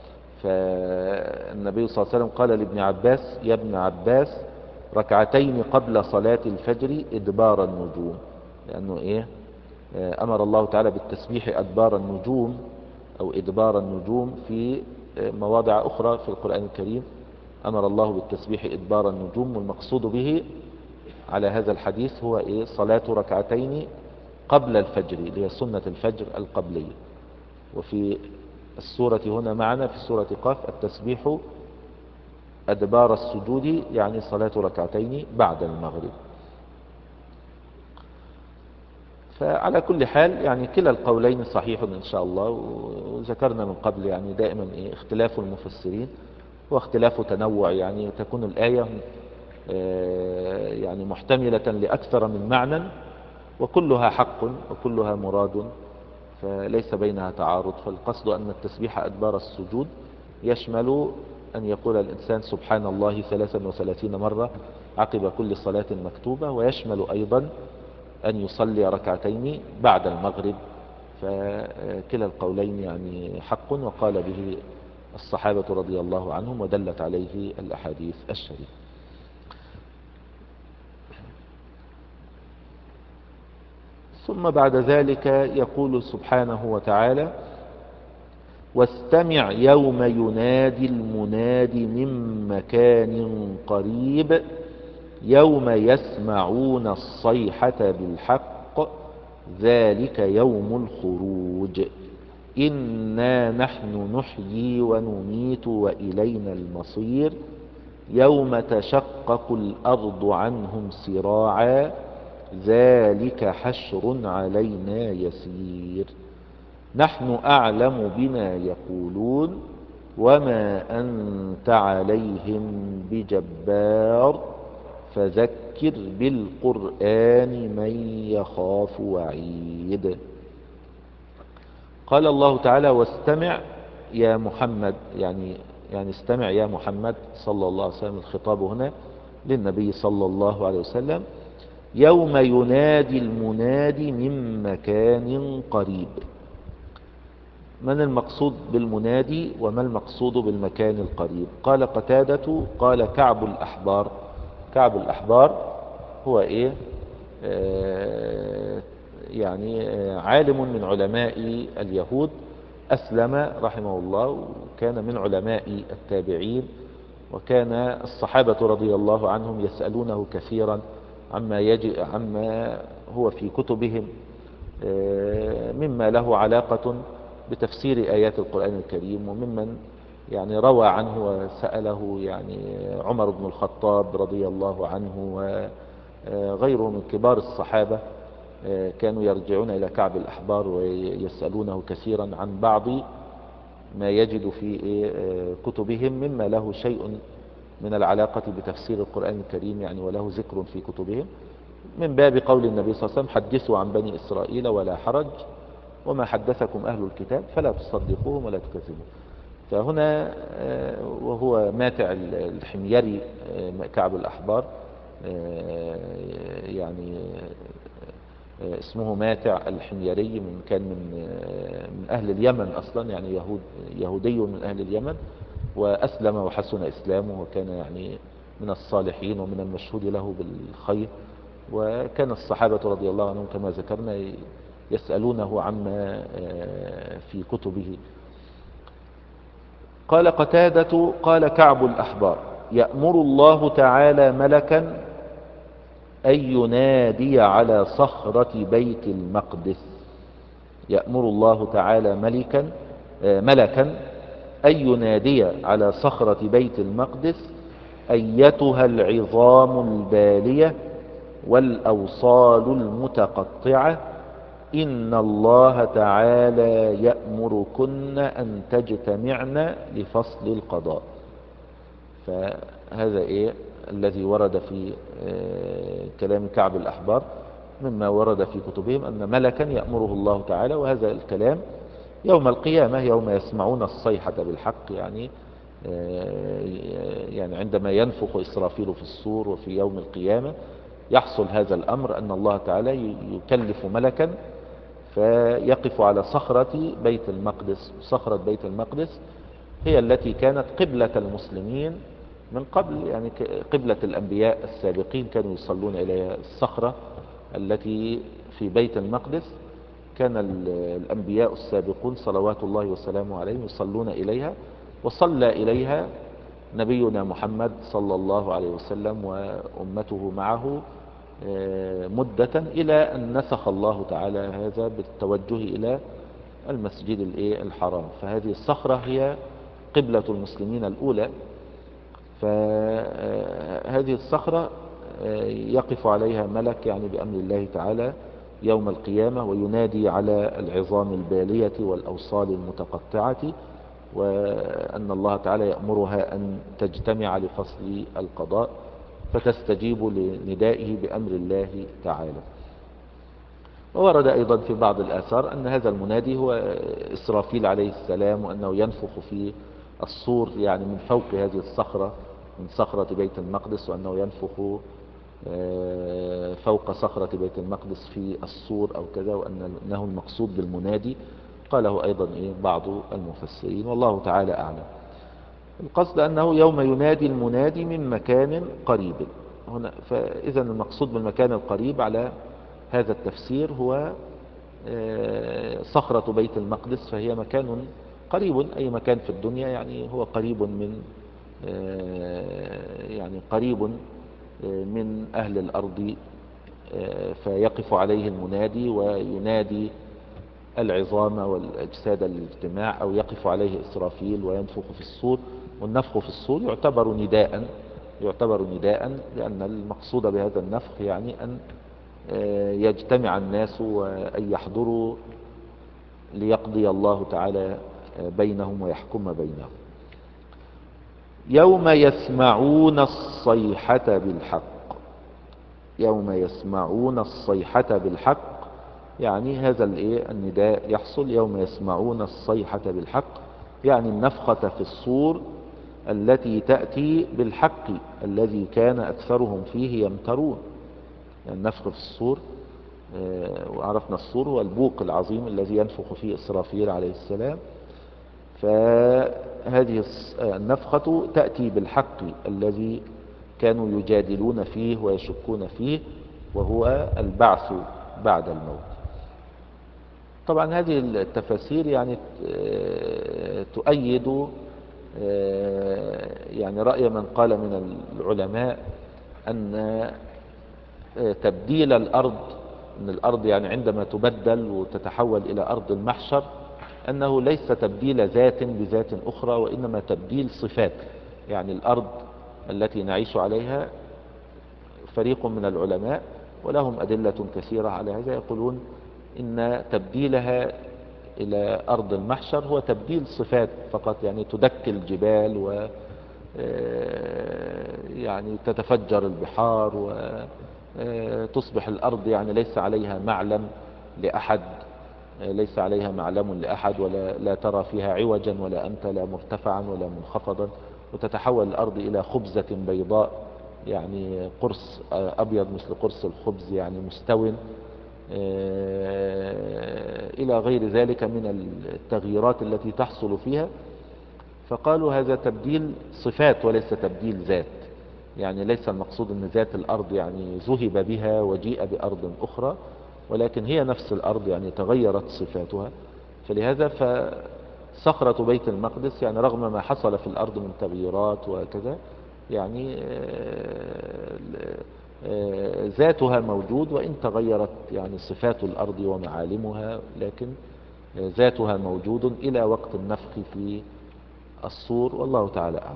فالنبي صلى الله عليه وسلم قال لابن عباس: يا ابن عباس، ركعتين قبل صلاة الفجر إدبار النجوم. لأنه إيه؟ أمر الله تعالى بالتسبيح أدبار النجوم أو إدبار النجوم في مواضع أخرى في القرآن الكريم. أمر الله بالتسبيح إدبار النجوم، والمقصود به على هذا الحديث هو إيه؟ صلاة ركعتين قبل الفجر، اللي هي سنة الفجر القبلية. وفي السورة هنا معنا في سورة قاف التسبيح أدبار السجود، يعني صلاة ركعتين بعد المغرب. فعلى كل حال يعني كلا القولين صحيح إن شاء الله. وذكرنا من قبل يعني دائما إيه؟ اختلاف المفسرين واختلاف تنوع، يعني تكون الآية يعني محتملة لأكثر من معنى، وكلها حق وكلها مراد، فليس بينها تعارض. فالقصد أن التسبيح أدبار السجود يشمل أن يقول الإنسان سبحان الله ثلاثا وثلاثين مرة عقب كل صلاة مكتوبة، ويشمل أيضا أن يصلي ركعتين بعد المغرب. فكلا القولين يعني حق، وقال به الصحابة رضي الله عنهم، ودلت عليه الأحاديث الشريفة. ثم بعد ذلك يقول سبحانه وتعالى: واستمع يوم ينادي المناد من مكان قريب يوم يسمعون الصيحة بالحق ذلك يوم الخروج إنا نحن نحيي ونميت وإلينا المصير يوم تشقق الأرض عنهم سراعا ذلك حشر علينا يسير نحن أعلم بما يقولون وما أنت عليهم بجبار فذكر بالقرآن من يخاف وعيد. قال الله تعالى: واستمع يا محمد، يعني يعني استمع يا محمد صلى الله عليه وسلم. الخطاب هنا للنبي صلى الله عليه وسلم يوم ينادي المنادي من مكان قريب. من المقصود بالمنادي وما المقصود بالمكان القريب؟ قال قتادة قال كعب الأحبار. كعب الأحبار هو إيه؟ آه يعني آه عالم من علماء اليهود، أسلم رحمه الله، وكان من علماء التابعين، وكان الصحابة رضي الله عنهم يسألونه كثيرا عما, يجي عما هو في كتبهم مما له علاقة بتفسير آيات القرآن الكريم، وممن يعني روى عنه وسأله يعني عمر بن الخطاب رضي الله عنه وغيره من كبار الصحابة. كانوا يرجعون إلى كعب الأحبار ويسألونه كثيرا عن بعض ما يجد في كتبهم مما له شيء من العلاقة بتفسير القرآن الكريم يعني، وله ذكر في كتبهم، من باب قول النبي صلى الله عليه وسلم: حدثوا عن بني إسرائيل ولا حرج وما حدثكم أهل الكتاب فلا تصدقوهم ولا تكذبوهم. فهنا وهو ماتع الحميري كعب الأحبار، يعني اسمه ماتع الحميري، من كان من من أهل اليمن أصلا، يعني يهود يهودي من أهل اليمن، وأسلم وحسن إسلامه، وكان يعني من الصالحين ومن المشهود له بالخير. وكان الصحابة رضي الله عنهم كما ذكرنا يسألونه عما في كتبه. قال قتادة قال كعب الأحبار: يأمر الله تعالى ملكا أن ينادي على صخرة بيت المقدس. يأمر الله تعالى ملكا ملكا أن ينادي على صخرة بيت المقدس: أيتها العظام البالية والأوصال المتقطعة إن الله تعالى يأمركن أن تجتمعن لفصل القضاء. فهذا إيه الذي ورد في كلام كعب الأحبار مما ورد في كتبهم، أن ملكا يأمره الله تعالى، وهذا الكلام يوم القيامة يوم يسمعون الصيحة بالحق، يعني يعني عندما ينفخ إسرافيل في الصور، وفي يوم القيامة يحصل هذا الأمر أن الله تعالى يكلف ملكا فيقف على صخرة بيت المقدس. صخرة بيت المقدس هي التي كانت قبلة المسلمين من قبل، يعني قبلة الأنبياء السابقين كانوا يصلون إليها. الصخرة التي في بيت المقدس كان الأنبياء السابقون صلوات الله وسلامه عليهم يصلون إليها، وصلى إليها نبينا محمد صلى الله عليه وسلم وأمته معه مدة، إلى أن نسخ الله تعالى هذا بالتوجه إلى المسجد الحرام. فهذه الصخرة هي قبلة المسلمين الأولى. فهذه الصخرة يقف عليها ملك يعني بأمر الله تعالى يوم القيامة، وينادي على العظام البالية والأوصال المتقطعة، وأن الله تعالى يأمرها أن تجتمع لفصل القضاء، فتستجيب لندائه بأمر الله تعالى. وورد أيضا في بعض الآثار أن هذا المنادي هو إسرافيل عليه السلام، وأنه ينفخ في الصور يعني من فوق هذه الصخرة، من صخرة بيت المقدس، وأنه ينفخ فوق صخرة بيت المقدس في الصور أو كذا، وأنه المقصود بالمنادي. قاله أيضا بعض المفسرين، والله تعالى أعلم. القصد أنه يوم ينادي المنادي من مكان قريب هنا. فإذا المقصود بالمكان القريب على هذا التفسير هو صخرة بيت المقدس، فهي مكان قريب. أي مكان في الدنيا يعني هو قريب من يعني قريب من أهل الأرض، فيقف عليه المنادي وينادي العظام والأجساد للاجتماع، أو يقف عليه إسرافيل وينفخ في الصور. والنفخ في الصور يعتبر نداء يعتبر نداء لأن المقصود بهذا النفخ يعني أن يجتمع الناس وأن يحضروا ليقضي الله تعالى بينهم ويحكم بينهم. يوم يسمعون الصيحة بالحق. يوم يسمعون الصيحة بالحق يعني هذا النداء يحصل يوم يسمعون الصيحة بالحق، يعني النفخة في الصور التي تأتي بالحق الذي كان أكثرهم فيه يمترون. يعني النفخ في الصور، وعرفنا الصور هو البوق العظيم الذي ينفخ فيه إسرافيل عليه السلام. فهذه النفخة تأتي بالحق الذي كانوا يجادلون فيه ويشكون فيه، وهو البعث بعد الموت. طبعا هذه التفاسير يعني تؤيد يعني رأي من قال من العلماء أن تبديل الأرض، أن الأرض يعني عندما تبدل وتتحول إلى أرض المحشر، أنه ليس تبديل ذات بذات أخرى، وإنما تبديل صفات. يعني الأرض التي نعيش عليها فريق من العلماء ولهم أدلة كثيرة على هذا يقولون إن تبديلها إلى أرض المحشر هو تبديل صفات فقط، يعني تدك الجبال و يعني تتفجر البحار وتصبح الأرض يعني ليس عليها معلم لأحد ليس عليها معلم لأحد ولا لا ترى فيها عوجا ولا أمتا، لا مرتفعا ولا منخفضا، وتتحول الأرض إلى خبزة بيضاء، يعني قرص أبيض مثل قرص الخبز يعني مستو، إلى غير ذلك من التغييرات التي تحصل فيها. فقالوا هذا تبديل صفات وليس تبديل ذات، يعني ليس المقصود أن ذات الأرض يعني ذهب بها وجيء بأرض أخرى، ولكن هي نفس الأرض يعني تغيرت صفاتها. فلهذا فصخرة بيت المقدس يعني رغم ما حصل في الأرض من تغييرات وكذا يعني ذاتها موجود، وإن تغيرت يعني صفات الأرض ومعالمها، لكن ذاتها موجود إلى وقت النفخ في الصور، والله تعالى أعلم.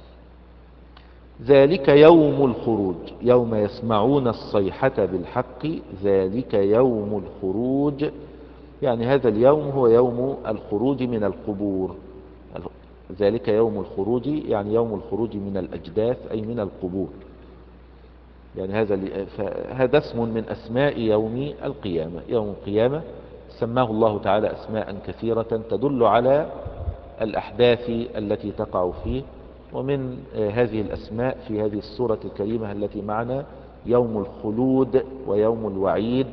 ذلك يوم الخروج. يوم يسمعون الصيحة بالحق ذلك يوم الخروج، يعني هذا اليوم هو يوم الخروج من القبور. ذلك يوم الخروج يعني يوم الخروج من الأجداث أي من القبور. يعني هذا هذا اسم من أسماء يوم القيامة. يوم القيامة سماه الله تعالى أسماء كثيرة تدل على الأحداث التي تقع فيه. ومن هذه الأسماء في هذه السورة الكريمة التي معنا يوم الخلود ويوم الوعيد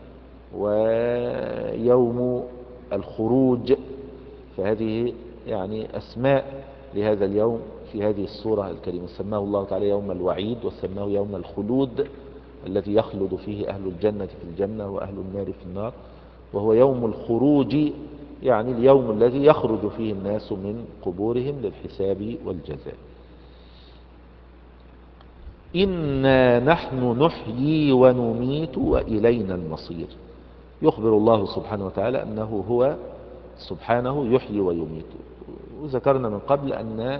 ويوم الخروج. فهذه يعني أسماء لهذا اليوم في هذه السورة الكريمة. سماه الله تعالى يوم الوعيد، وسماه يوم الخلود الذي يخلد فيه أهل الجنة في الجنة وأهل النار في النار، وهو يوم الخروج يعني اليوم الذي يخرج فيه الناس من قبورهم للحساب والجزاء. إنا نحن نحيي ونميت وإلينا المصير. يخبر الله سبحانه وتعالى أنه هو سبحانه يحيي ويميت. وذكرنا من قبل أن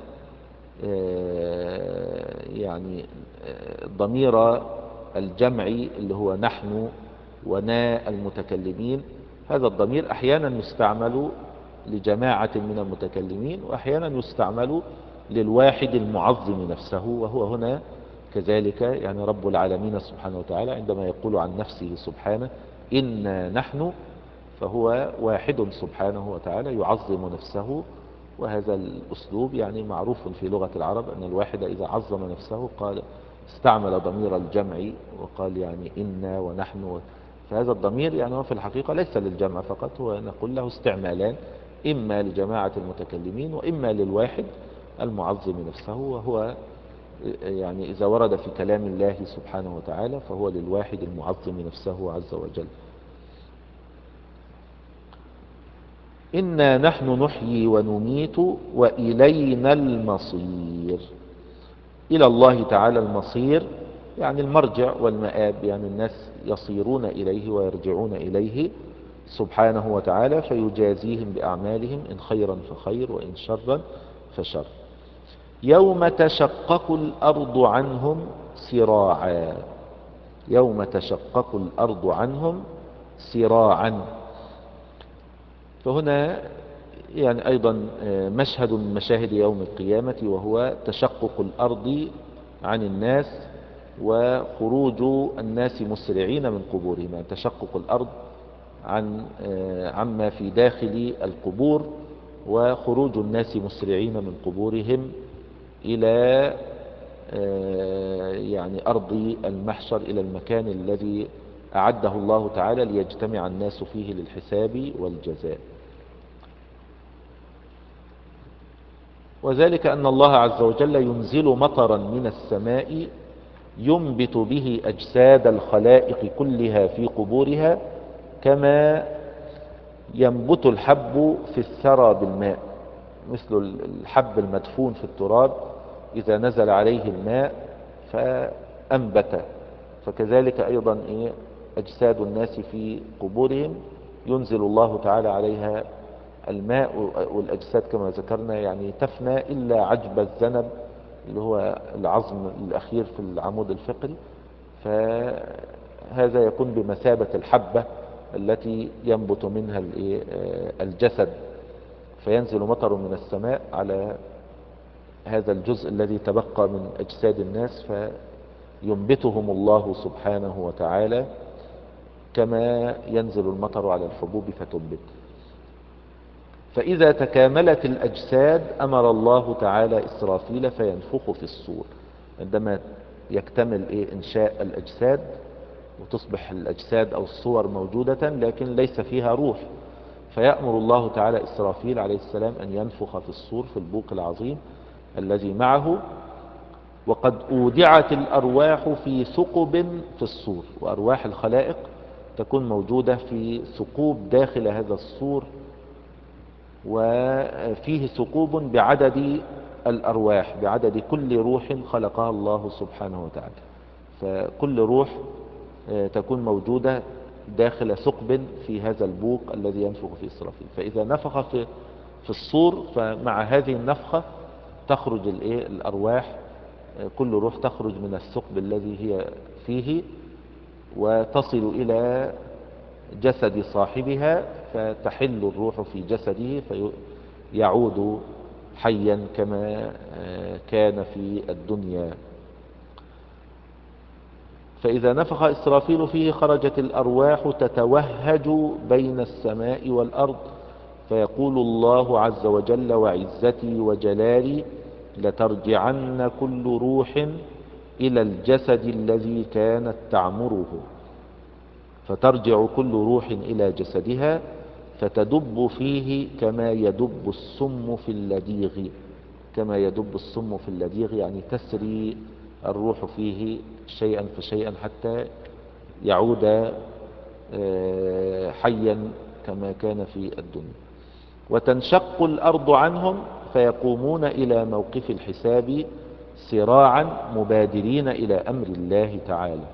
يعني ضمير الجمع اللي هو نحن ونا المتكلمين، هذا الضمير أحيانا يستعمل لجماعة من المتكلمين، وأحيانا يستعمل للواحد المعظم نفسه، وهو هنا كذلك. يعني رب العالمين سبحانه وتعالى عندما يقول عن نفسه سبحانه إنا نحن، فهو واحد سبحانه وتعالى يعظم نفسه. وهذا الأسلوب يعني معروف في لغة العرب، أن الواحد إذا عظم نفسه قال استعمل ضمير الجمع وقال يعني إنا ونحن. فهذا الضمير يعني هو في الحقيقة ليس للجمع فقط، هو نقول له استعمالان، إما لجماعة المتكلمين وإما للواحد المعظم نفسه. وهو يعني إذا ورد في كلام الله سبحانه وتعالى فهو للواحد المعظم نفسه عز وجل. إنا نحن نحيي ونميت وإلينا المصير. إلى الله تعالى المصير يعني المرجع والمآب، يعني الناس يصيرون إليه ويرجعون إليه سبحانه وتعالى، فيجازيهم بأعمالهم إن خيرا فخير وإن شرا فشر. يوم تشقق الأرض عنهم سراعا. يوم تشقق الأرض عنهم سراعا. فهنا يعني أيضا مشهد من مشاهد يوم القيامة، وهو تشقق الأرض عن الناس وخروج الناس مسرعين من قبورهم. يعني تشقق الأرض عن عما في داخل القبور، وخروج الناس مسرعين من قبورهم إلى يعني أرض المحشر، إلى المكان الذي أعده الله تعالى ليجتمع الناس فيه للحساب والجزاء. وذلك أن الله عز وجل ينزل مطرا من السماء ينبت به أجساد الخلائق كلها في قبورها، كما ينبت الحب في الثرى بالماء. مثل الحب المدفون في التراب إذا نزل عليه الماء فأنبت، فكذلك أيضا أجساد الناس في قبورهم ينزل الله تعالى عليها الماء، والأجساد كما ذكرنا يعني تفنى إلا عجب الذنب اللي هو العظم الأخير في العمود الفقري، فهذا يكون بمثابة الحبة التي ينبت منها الجسد. فينزل مطر من السماء على هذا الجزء الذي تبقى من أجساد الناس، فينبتهم الله سبحانه وتعالى كما ينزل المطر على الحبوب فتنبت. فإذا تكاملت الأجساد أمر الله تعالى إسرافيل فينفخ في الصور. عندما يكتمل إيه إنشاء الأجساد وتصبح الأجساد أو الصور موجودة لكن ليس فيها روح، فيأمر الله تعالى إسرافيل عليه السلام أن ينفخ في الصور في البوق العظيم الذي معه. وقد أودعت الأرواح في ثقب في الصور، وأرواح الخلائق تكون موجودة في ثقوب داخل هذا الصور، وفيه ثقوب بعدد الأرواح، بعدد كل روح خلقها الله سبحانه وتعالى. فكل روح تكون موجودة داخل ثقب في هذا البوق الذي ينفخ في إسرافيل. فإذا نفخ في في الصور فمع هذه النفخة تخرج الأرواح، كل روح تخرج من الثقب الذي هي فيه وتصل إلى جسد صاحبها، فتحل الروح في جسده فيعود حيا كما كان في الدنيا. فإذا نفخ إسرافيل فيه خرجت الأرواح تتوهج بين السماء والأرض، فيقول الله عز وجل وعزتي وجلالي لترجعن كل روح إلى الجسد الذي كانت تعمره، فترجع كل روح إلى جسدها فتدب فيه كما يدب السم في اللديغ. كما يدب السم في اللديغ يعني تسري الروح فيه شيئا فشيئا حتى يعود آه، حيا كما كان في الدنيا. وتنشق الأرض عنهم فيقومون إلى موقف الحساب سراعا مبادرين إلى أمر الله تعالى.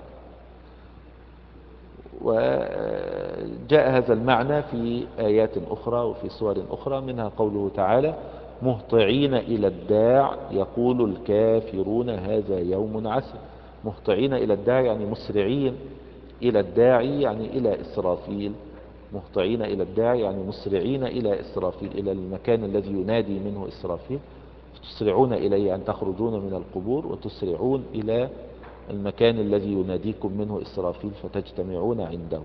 وجاء هذا المعنى في آيات أخرى وفي سور أخرى، منها قوله تعالى: مهطعين إلى الداع يقول الكافرون هذا يوم عسر. مهطعين إلى الداع يعني مسرعين إلى الداعي يعني إلى إسرافيل. مهطعين إلى الداعي يعني مسرعين إلى إسرافيل، إلى المكان الذي ينادي منه إسرافيل. تسرعون إليه أن تخرجون من القبور وتسرعون إلى المكان الذي يناديكم منه إسرافيل فتجتمعون عنده.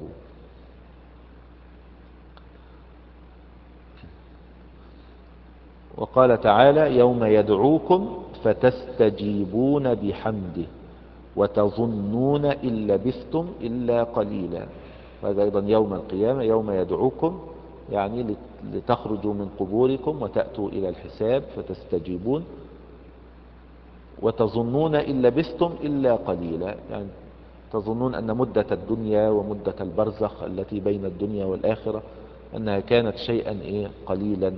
وقال تعالى: يوم يدعوكم فتستجيبون بحمده وتظنون إن لبثتم إلا قليلا. وهذا أيضا يوم القيامة، يوم يدعوكم يعني لتخرجوا من قبوركم وتأتوا إلى الحساب فتستجيبون، وتظنون إن لبثتم إلا قليلا يعني تظنون أن مدة الدنيا ومدة البرزخ التي بين الدنيا والآخرة أنها كانت شيئا إيه قليلا.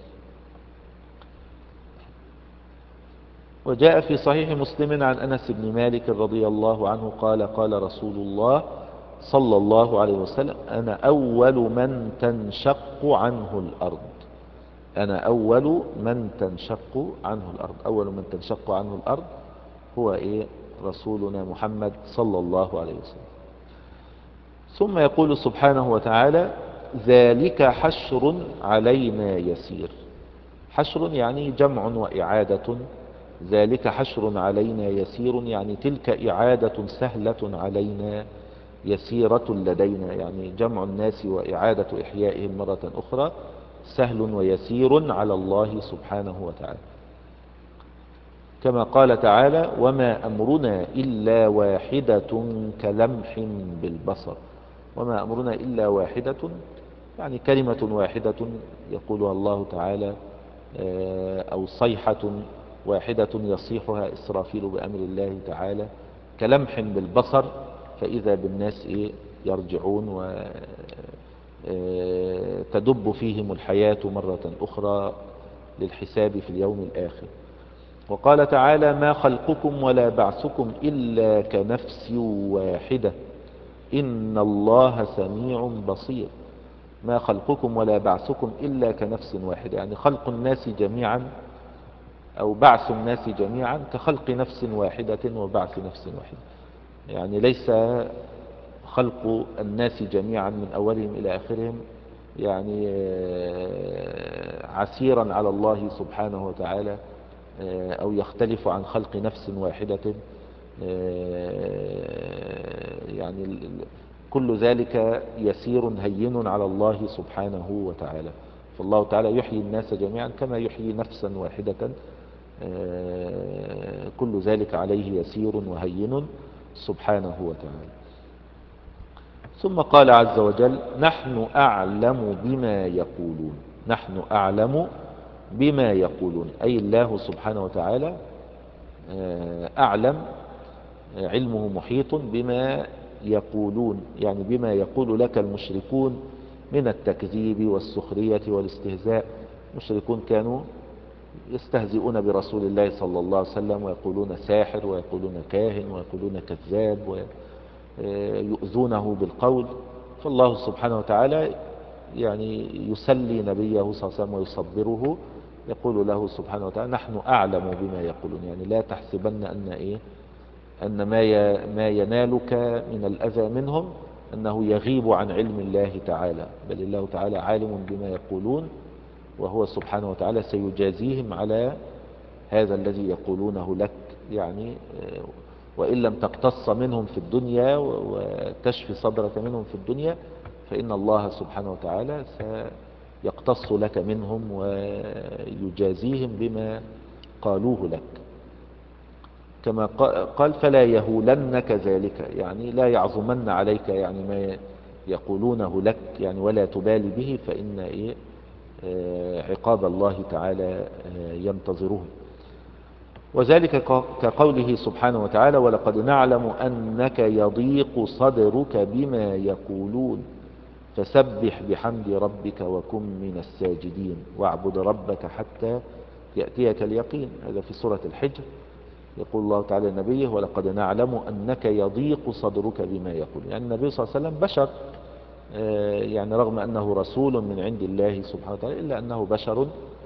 وجاء في صحيح مسلم عن أنس بن مالك رضي الله عنه قال: قال رسول الله صلى الله عليه وسلم: أنا أول من تنشق عنه الأرض. أنا أول من تنشق عنه الأرض. أول من تنشق عنه الأرض هو إيه؟ رسولنا محمد صلى الله عليه وسلم. ثم يقول سبحانه وتعالى: ذلك حشر علينا يسير. حشر يعني جمع وإعادة. ذلك حشر علينا يسير يعني تلك إعادة سهلة علينا، يسيرة لدينا يعني جمع الناس وإعادة إحيائهم مرة أخرى سهل ويسير على الله سبحانه وتعالى. كما قال تعالى: وما أمرنا إلا واحدة كلمح بالبصر. وما أمرنا إلا واحدة يعني كلمة واحدة يقولها الله تعالى، أو صيحة واحدة يصيحها إسرافيل بأمر الله تعالى كلمح بالبصر، فإذا بالناس إيه يرجعون وتدب فيهم الحياة مرة أخرى للحساب في اليوم الآخر. وقال تعالى: ما خلقكم ولا بعثكم إلا كنفس واحدة إن الله سميع بصير. ما خلقكم ولا بعثكم إلا كنفس واحدة يعني خلق الناس جميعا أو بعث الناس جميعا كخلق نفس واحدة وبعث نفس واحدة. يعني ليس خلق الناس جميعا من أولهم إلى آخرهم يعني عسيرا على الله سبحانه وتعالى أو يختلف عن خلق نفس واحدة، يعني كل ذلك يسير هين على الله سبحانه وتعالى. فالله تعالى يحيي الناس جميعا كما يحيي نفسا واحدة، كل ذلك عليه يسير وهين سبحانه وتعالى. ثم قال عز وجل: نحن أعلم بما يقولون. نحن أعلم بما يقولون أي الله سبحانه وتعالى أعلم، علمه محيط بما يقولون يعني بما يقول لك المشركون من التكذيب والسخرية والاستهزاء. المشركون كانوا يستهزئون برسول الله صلى الله عليه وسلم ويقولون ساحر ويقولون كاهن ويقولون كذاب ويؤذونه بالقول. فالله سبحانه وتعالى يعني يسلي نبيه صلى الله عليه وسلم ويصبره، يقول له سبحانه وتعالى: نحن أعلم بما يقولون. يعني لا تحسبن أن إيه أن ما ما ينالك من الأذى منهم أنه يغيب عن علم الله تعالى، بل الله تعالى عالم بما يقولون، وهو سبحانه وتعالى سيجازيهم على هذا الذي يقولونه لك. يعني وإن لم تقتص منهم في الدنيا وتشفي صدرك منهم في الدنيا، فإن الله سبحانه وتعالى سيقتص لك منهم ويجازيهم بما قالوه لك. كما قال فلا يهولنك ذلك، يعني لا يعظمن عليك يعني ما يقولونه لك يعني ولا تبالي به، فإن إيه عقاب الله تعالى ينتظره. وذلك كقوله سبحانه وتعالى ولقد نعلم أنك يضيق صدرك بما يقولون فسبح بحمد ربك وكن من الساجدين واعبد ربك حتى يأتيك اليقين. هذا في سورة الحجر، يقول الله تعالى لنبيه ولقد نعلم أنك يضيق صدرك بما يقول. يعني النبي صلى الله عليه وسلم بشر، يعني رغم أنه رسول من عند الله سبحانه وتعالى إلا أنه بشر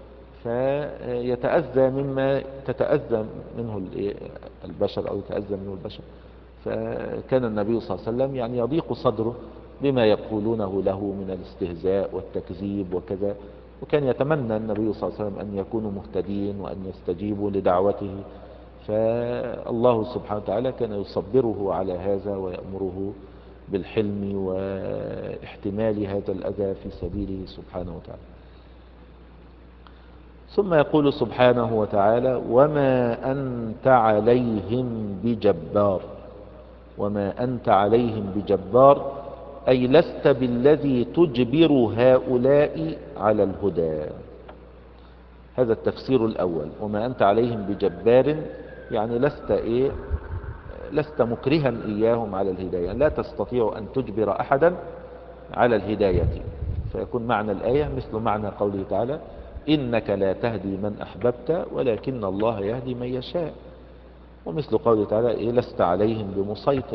فيتأذى مما تتأذى منه البشر أو يتأذى منه البشر. فكان النبي صلى الله عليه وسلم يعني يضيق صدره بما يقولونه له من الاستهزاء والتكذيب وكذا، وكان يتمنى النبي صلى الله عليه وسلم أن يكونوا مهتدين وأن يستجيبوا لدعوته، فالله سبحانه وتعالى كان يصبره على هذا ويأمره بالحلم واحتمال هذا الأذى في سبيله سبحانه وتعالى. ثم يقول سبحانه وتعالى وما أنت عليهم بجبار. وما أنت عليهم بجبار أي لست بالذي تجبر هؤلاء على الهدى. هذا التفسير الأول. وما أنت عليهم بجبار يعني لست إيه لست مكرها إياهم على الهداية، لا تستطيع أن تجبر أحدا على الهداية. فيكون معنى الآية مثل معنى قوله تعالى إنك لا تهدي من أحببت ولكن الله يهدي من يشاء، ومثل قوله تعالى إيه لست عليهم بمسيطر،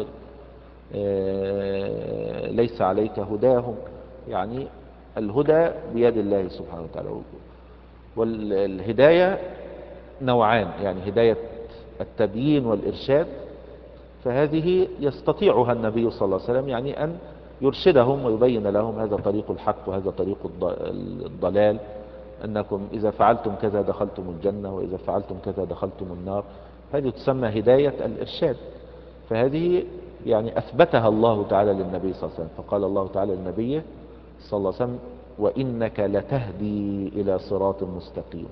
إيه ليس عليك هداهم، يعني الهدى بيد الله سبحانه وتعالى. والهداية نوعان، يعني هداية التبيين والإرشاد، فهذه يستطيعها النبي صلى الله عليه وسلم، يعني أن يرشدهم ويبين لهم هذا طريق الحق وهذا طريق الضلال، أنكم إذا فعلتم كذا دخلتم الجنة وإذا فعلتم كذا دخلتم النار. هذه تسمى هداية الإرشاد، فهذه يعني أثبتها الله تعالى للنبي صلى الله عليه وسلم. فقال الله تعالى للنبي صلى الله عليه وسلم وإنك لتهدي إلى صراط مستقيم.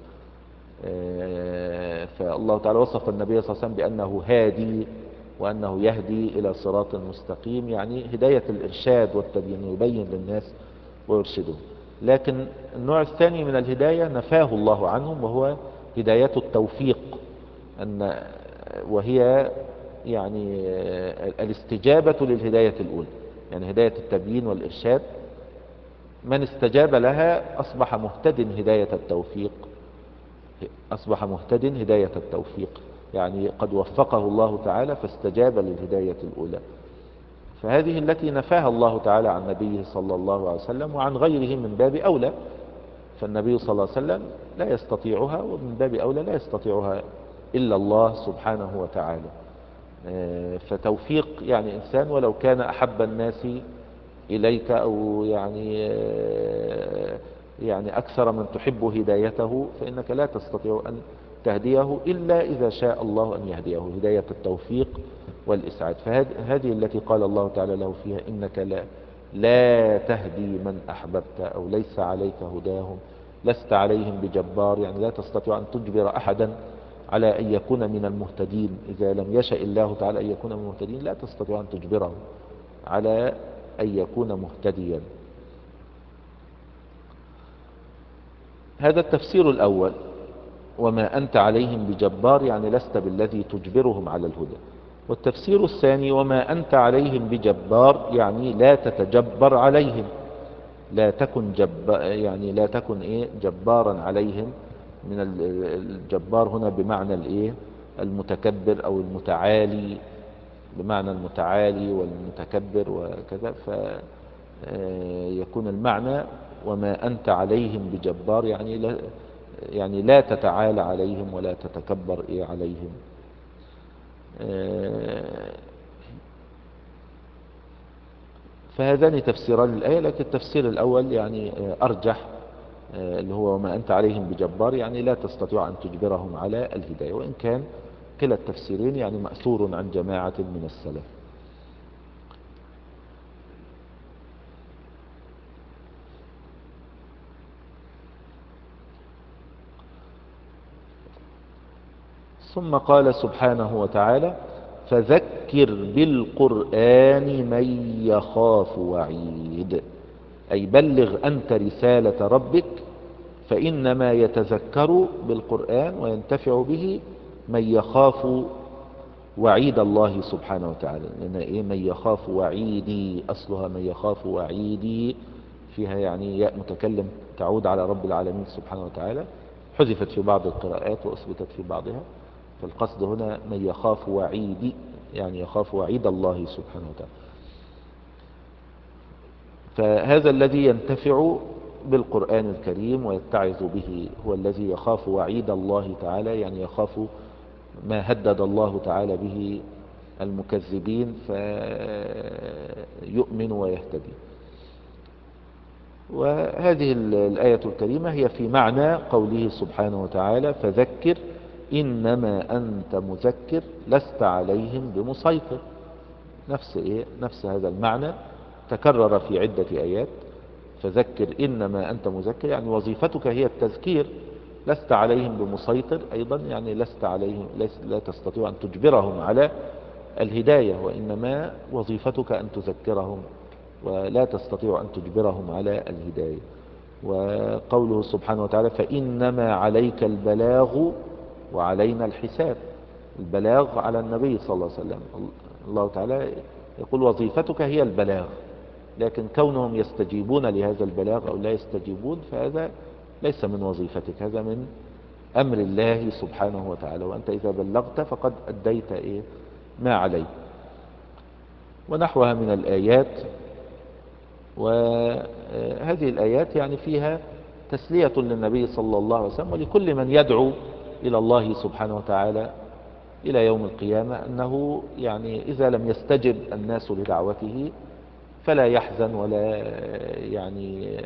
فالله تعالى وصف النبي صلى الله عليه وسلم بأنه هادي وأنه يهدي إلى صراط مستقيم، يعني هداية الإرشاد والتبيين، يبين للناس ويرشدهم. لكن النوع الثاني من الهداية نفاه الله عنهم، وهو هداية التوفيق، أن وهي يعني الاستجابة للهداية الأولى، يعني هداية التبيين والإرشاد من استجاب لها أصبح مهتد هداية التوفيق، أصبح مهتد هداية التوفيق، يعني قد وفقه الله تعالى فاستجاب للهداية الأولى. فهذه التي نفاها الله تعالى عن نبيه صلى الله عليه وسلم وعن غيره من باب أولى، فالنبي صلى الله عليه وسلم لا يستطيعها، ومن باب أولى لا يستطيعها إلا الله سبحانه وتعالى. فتوفيق يعني إنسان ولو كان أحب الناس إليك أو يعني يعني أكثر من تحب هدايته، فإنك لا تستطيع أن تهديه إلا إذا شاء الله أن يهديه، هداية التوفيق والإسعاد. فهذه التي قال الله تعالى له فيها إنك لا, لا تهدي من أحببت، أو ليس عليك هداهم، لست عليهم بجبار، يعني لا تستطيع أن تجبر أحدا على أن يكون من المهتدين. إذا لم يشاء الله تعالى أن يكون من المهتدين لا تستطيع أن تجبره على أن يكون مهتديا. هذا التفسير الأول، وما أنت عليهم بجبار يعني لست بالذي تجبرهم على الهدى. والتفسير الثاني وما أنت عليهم بجبار يعني لا تتجبر عليهم، لا تكن جب يعني لا تكن إيه جبارا عليهم. من الجبار هنا بمعنى الإيه المتكبر أو المتعالي، بمعنى المتعالي والمتكبر وكذا، فيكون المعنى وما أنت عليهم بجبار يعني لا يعني لا تتعالى عليهم ولا تتكبر إيه عليهم. فهذان تفسيران للآية، لكن التفسير الأول يعني أرجح، اللي هو وما أنت عليهم بجبار يعني لا تستطيع أن تجبرهم على الهداية، وإن كان كلا التفسيرين يعني مأثور عن جماعة من السلف. ثم قال سبحانه وتعالى فذكر بالقرآن من يخاف وعيد، أي بلغ أنت رسالة ربك، فإنما يتذكر بالقرآن وينتفع به من يخاف وعيد الله سبحانه وتعالى. لأن إيه من يخاف وعيدي أصلها من يخاف وعيدي، فيها يعني ياء متكلم تعود على رب العالمين سبحانه وتعالى، حذفت في بعض القراءات وأثبتت في بعضها، فالقصد هنا من يخاف وعيدي يعني يخاف وعيد الله سبحانه وتعالى. فهذا الذي ينتفع بالقرآن الكريم ويتعظ به هو الذي يخاف وعيد الله تعالى، يعني يخاف ما هدد الله تعالى به المكذبين فيؤمن ويهتدي. وهذه الآية الكريمة هي في معنى قوله سبحانه وتعالى فذكر إنما أنت مذكر لست عليهم بمسيطر. نفس إيه؟ نفس هذا المعنى تكرر في عدة آيات. فذكر إنما أنت مذكر يعني وظيفتك هي التذكير، لست عليهم بمسيطر، أيضا يعني لست عليهم لا تستطيع أن تجبرهم على الهداية، وإنما وظيفتك أن تذكرهم ولا تستطيع أن تجبرهم على الهداية. وقوله سبحانه وتعالى فإنما عليك البلاغ وعلينا الحساب، البلاغ على النبي صلى الله عليه وسلم. الله تعالى يقول وظيفتك هي البلاغ، لكن كونهم يستجيبون لهذا البلاغ أو لا يستجيبون فهذا ليس من وظيفتك، هذا من أمر الله سبحانه وتعالى، وأنت إذا بلغت فقد أديت إيه ما عليك. ونحوها من الآيات. وهذه الآيات يعني فيها تسلية للنبي صلى الله عليه وسلم ولكل من يدعو إلى الله سبحانه وتعالى إلى يوم القيامة، أنه يعني إذا لم يستجب الناس لدعوته فلا يحزن ولا يعني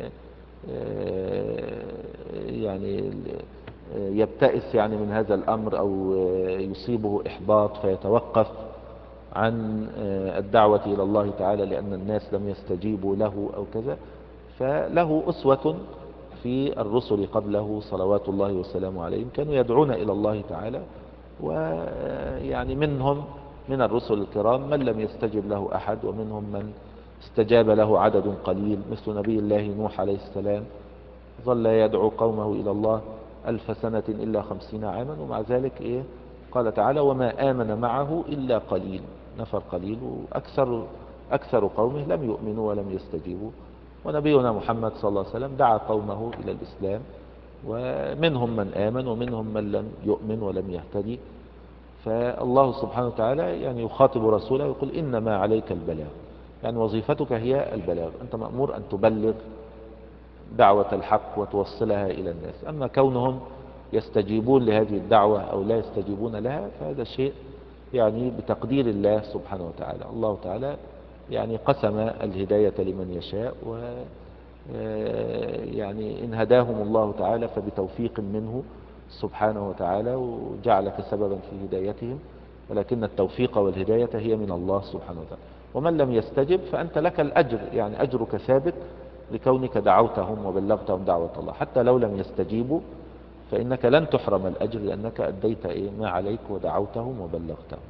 يعني يبتئس يعني من هذا الأمر أو يصيبه إحباط فيتوقف عن الدعوة إلى الله تعالى لأن الناس لم يستجيبوا له أو كذا. فله أسوة في الرسل قبله صلوات الله وسلامه عليهم، كانوا يدعون إلى الله تعالى، ويعني منهم من الرسل الكرام من لم يستجب له أحد، ومنهم من استجاب له عدد قليل، مثل نبي الله نوح عليه السلام ظل يدعو قومه إلى الله ألف سنة إلا خمسين عاما، ومع ذلك إيه قال تعالى وما آمن معه إلا قليل، نفر قليل، وأكثر أكثر قومه لم يؤمنوا ولم يستجيبوا. ونبينا محمد صلى الله عليه وسلم دعا قومه إلى الإسلام، ومنهم من آمن ومنهم من لم يؤمن ولم يهتدي. فالله سبحانه وتعالى يعني يخاطب رسوله يقول إنما عليك البلاغ، يعني وظيفتك هي البلاغ، أنت مأمور أن تبلغ دعوة الحق وتوصلها إلى الناس. أما كونهم يستجيبون لهذه الدعوة أو لا يستجيبون لها فهذا شيء يعني بتقدير الله سبحانه وتعالى. الله تعالى يعني قسم الهداية لمن يشاء، و يعني إن هداهم الله تعالى فبتوفيق منه سبحانه وتعالى وجعلك سببا في هدايتهم، ولكن التوفيق والهداية هي من الله سبحانه وتعالى. ومن لم يستجب فأنت لك الأجر، يعني أجرك ثابت لكونك دعوتهم وبلغتهم دعوة الله، حتى لو لم يستجيبوا فإنك لن تحرم الأجر لأنك أديت إيه ما عليك ودعوتهم وبلغتهم.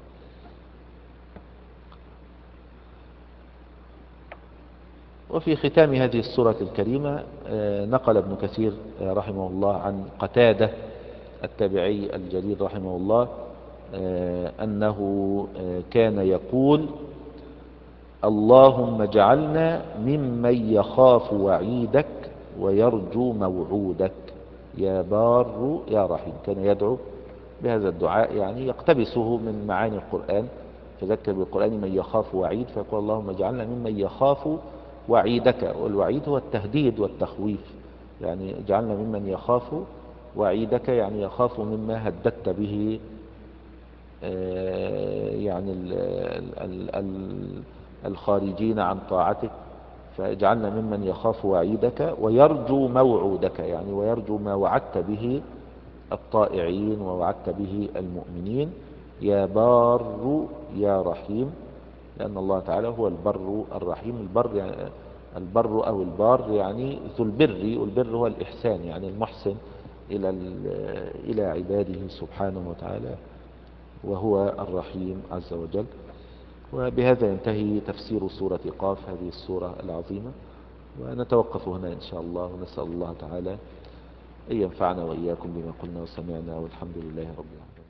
وفي ختام هذه السورة الكريمة نقل ابن كثير رحمه الله عن قتادة التابعي الجليل رحمه الله أنه كان يقول اللهم اجعلنا ممن يخاف وعيدك ويرجو موعودك يا بار يا رحيم. كان يدعو بهذا الدعاء يعني يقتبسه من معاني القرآن، فذكر بالقرآن من يخاف وعيد، فيقول اللهم اجعلنا ممن يخاف وعيدك، والوعيد هو التهديد والتخويف، يعني اجعلنا ممن يخاف وعيدك يعني يخاف مما هددت به يعني الخارجين عن طاعتك، فاجعلنا ممن يخاف وعيدك ويرجو موعودك، يعني ويرجو ما وعدت به الطائعين ووعدت به المؤمنين يا بار يا رحيم، لأن الله تعالى هو البر الرحيم. البر يعني البر أو البار يعني ذو البر، والبر هو الإحسان يعني المحسن إلى إلى عباده سبحانه وتعالى. وهو الرحيم عز وجل. وبهذا ينتهي تفسير سورة قاف، هذه السورة العظيمة، ونتوقف هنا إن شاء الله، ونسأل الله تعالى أن ينفعنا وإياكم بما قلنا وسمعنا، والحمد لله رب العالمين.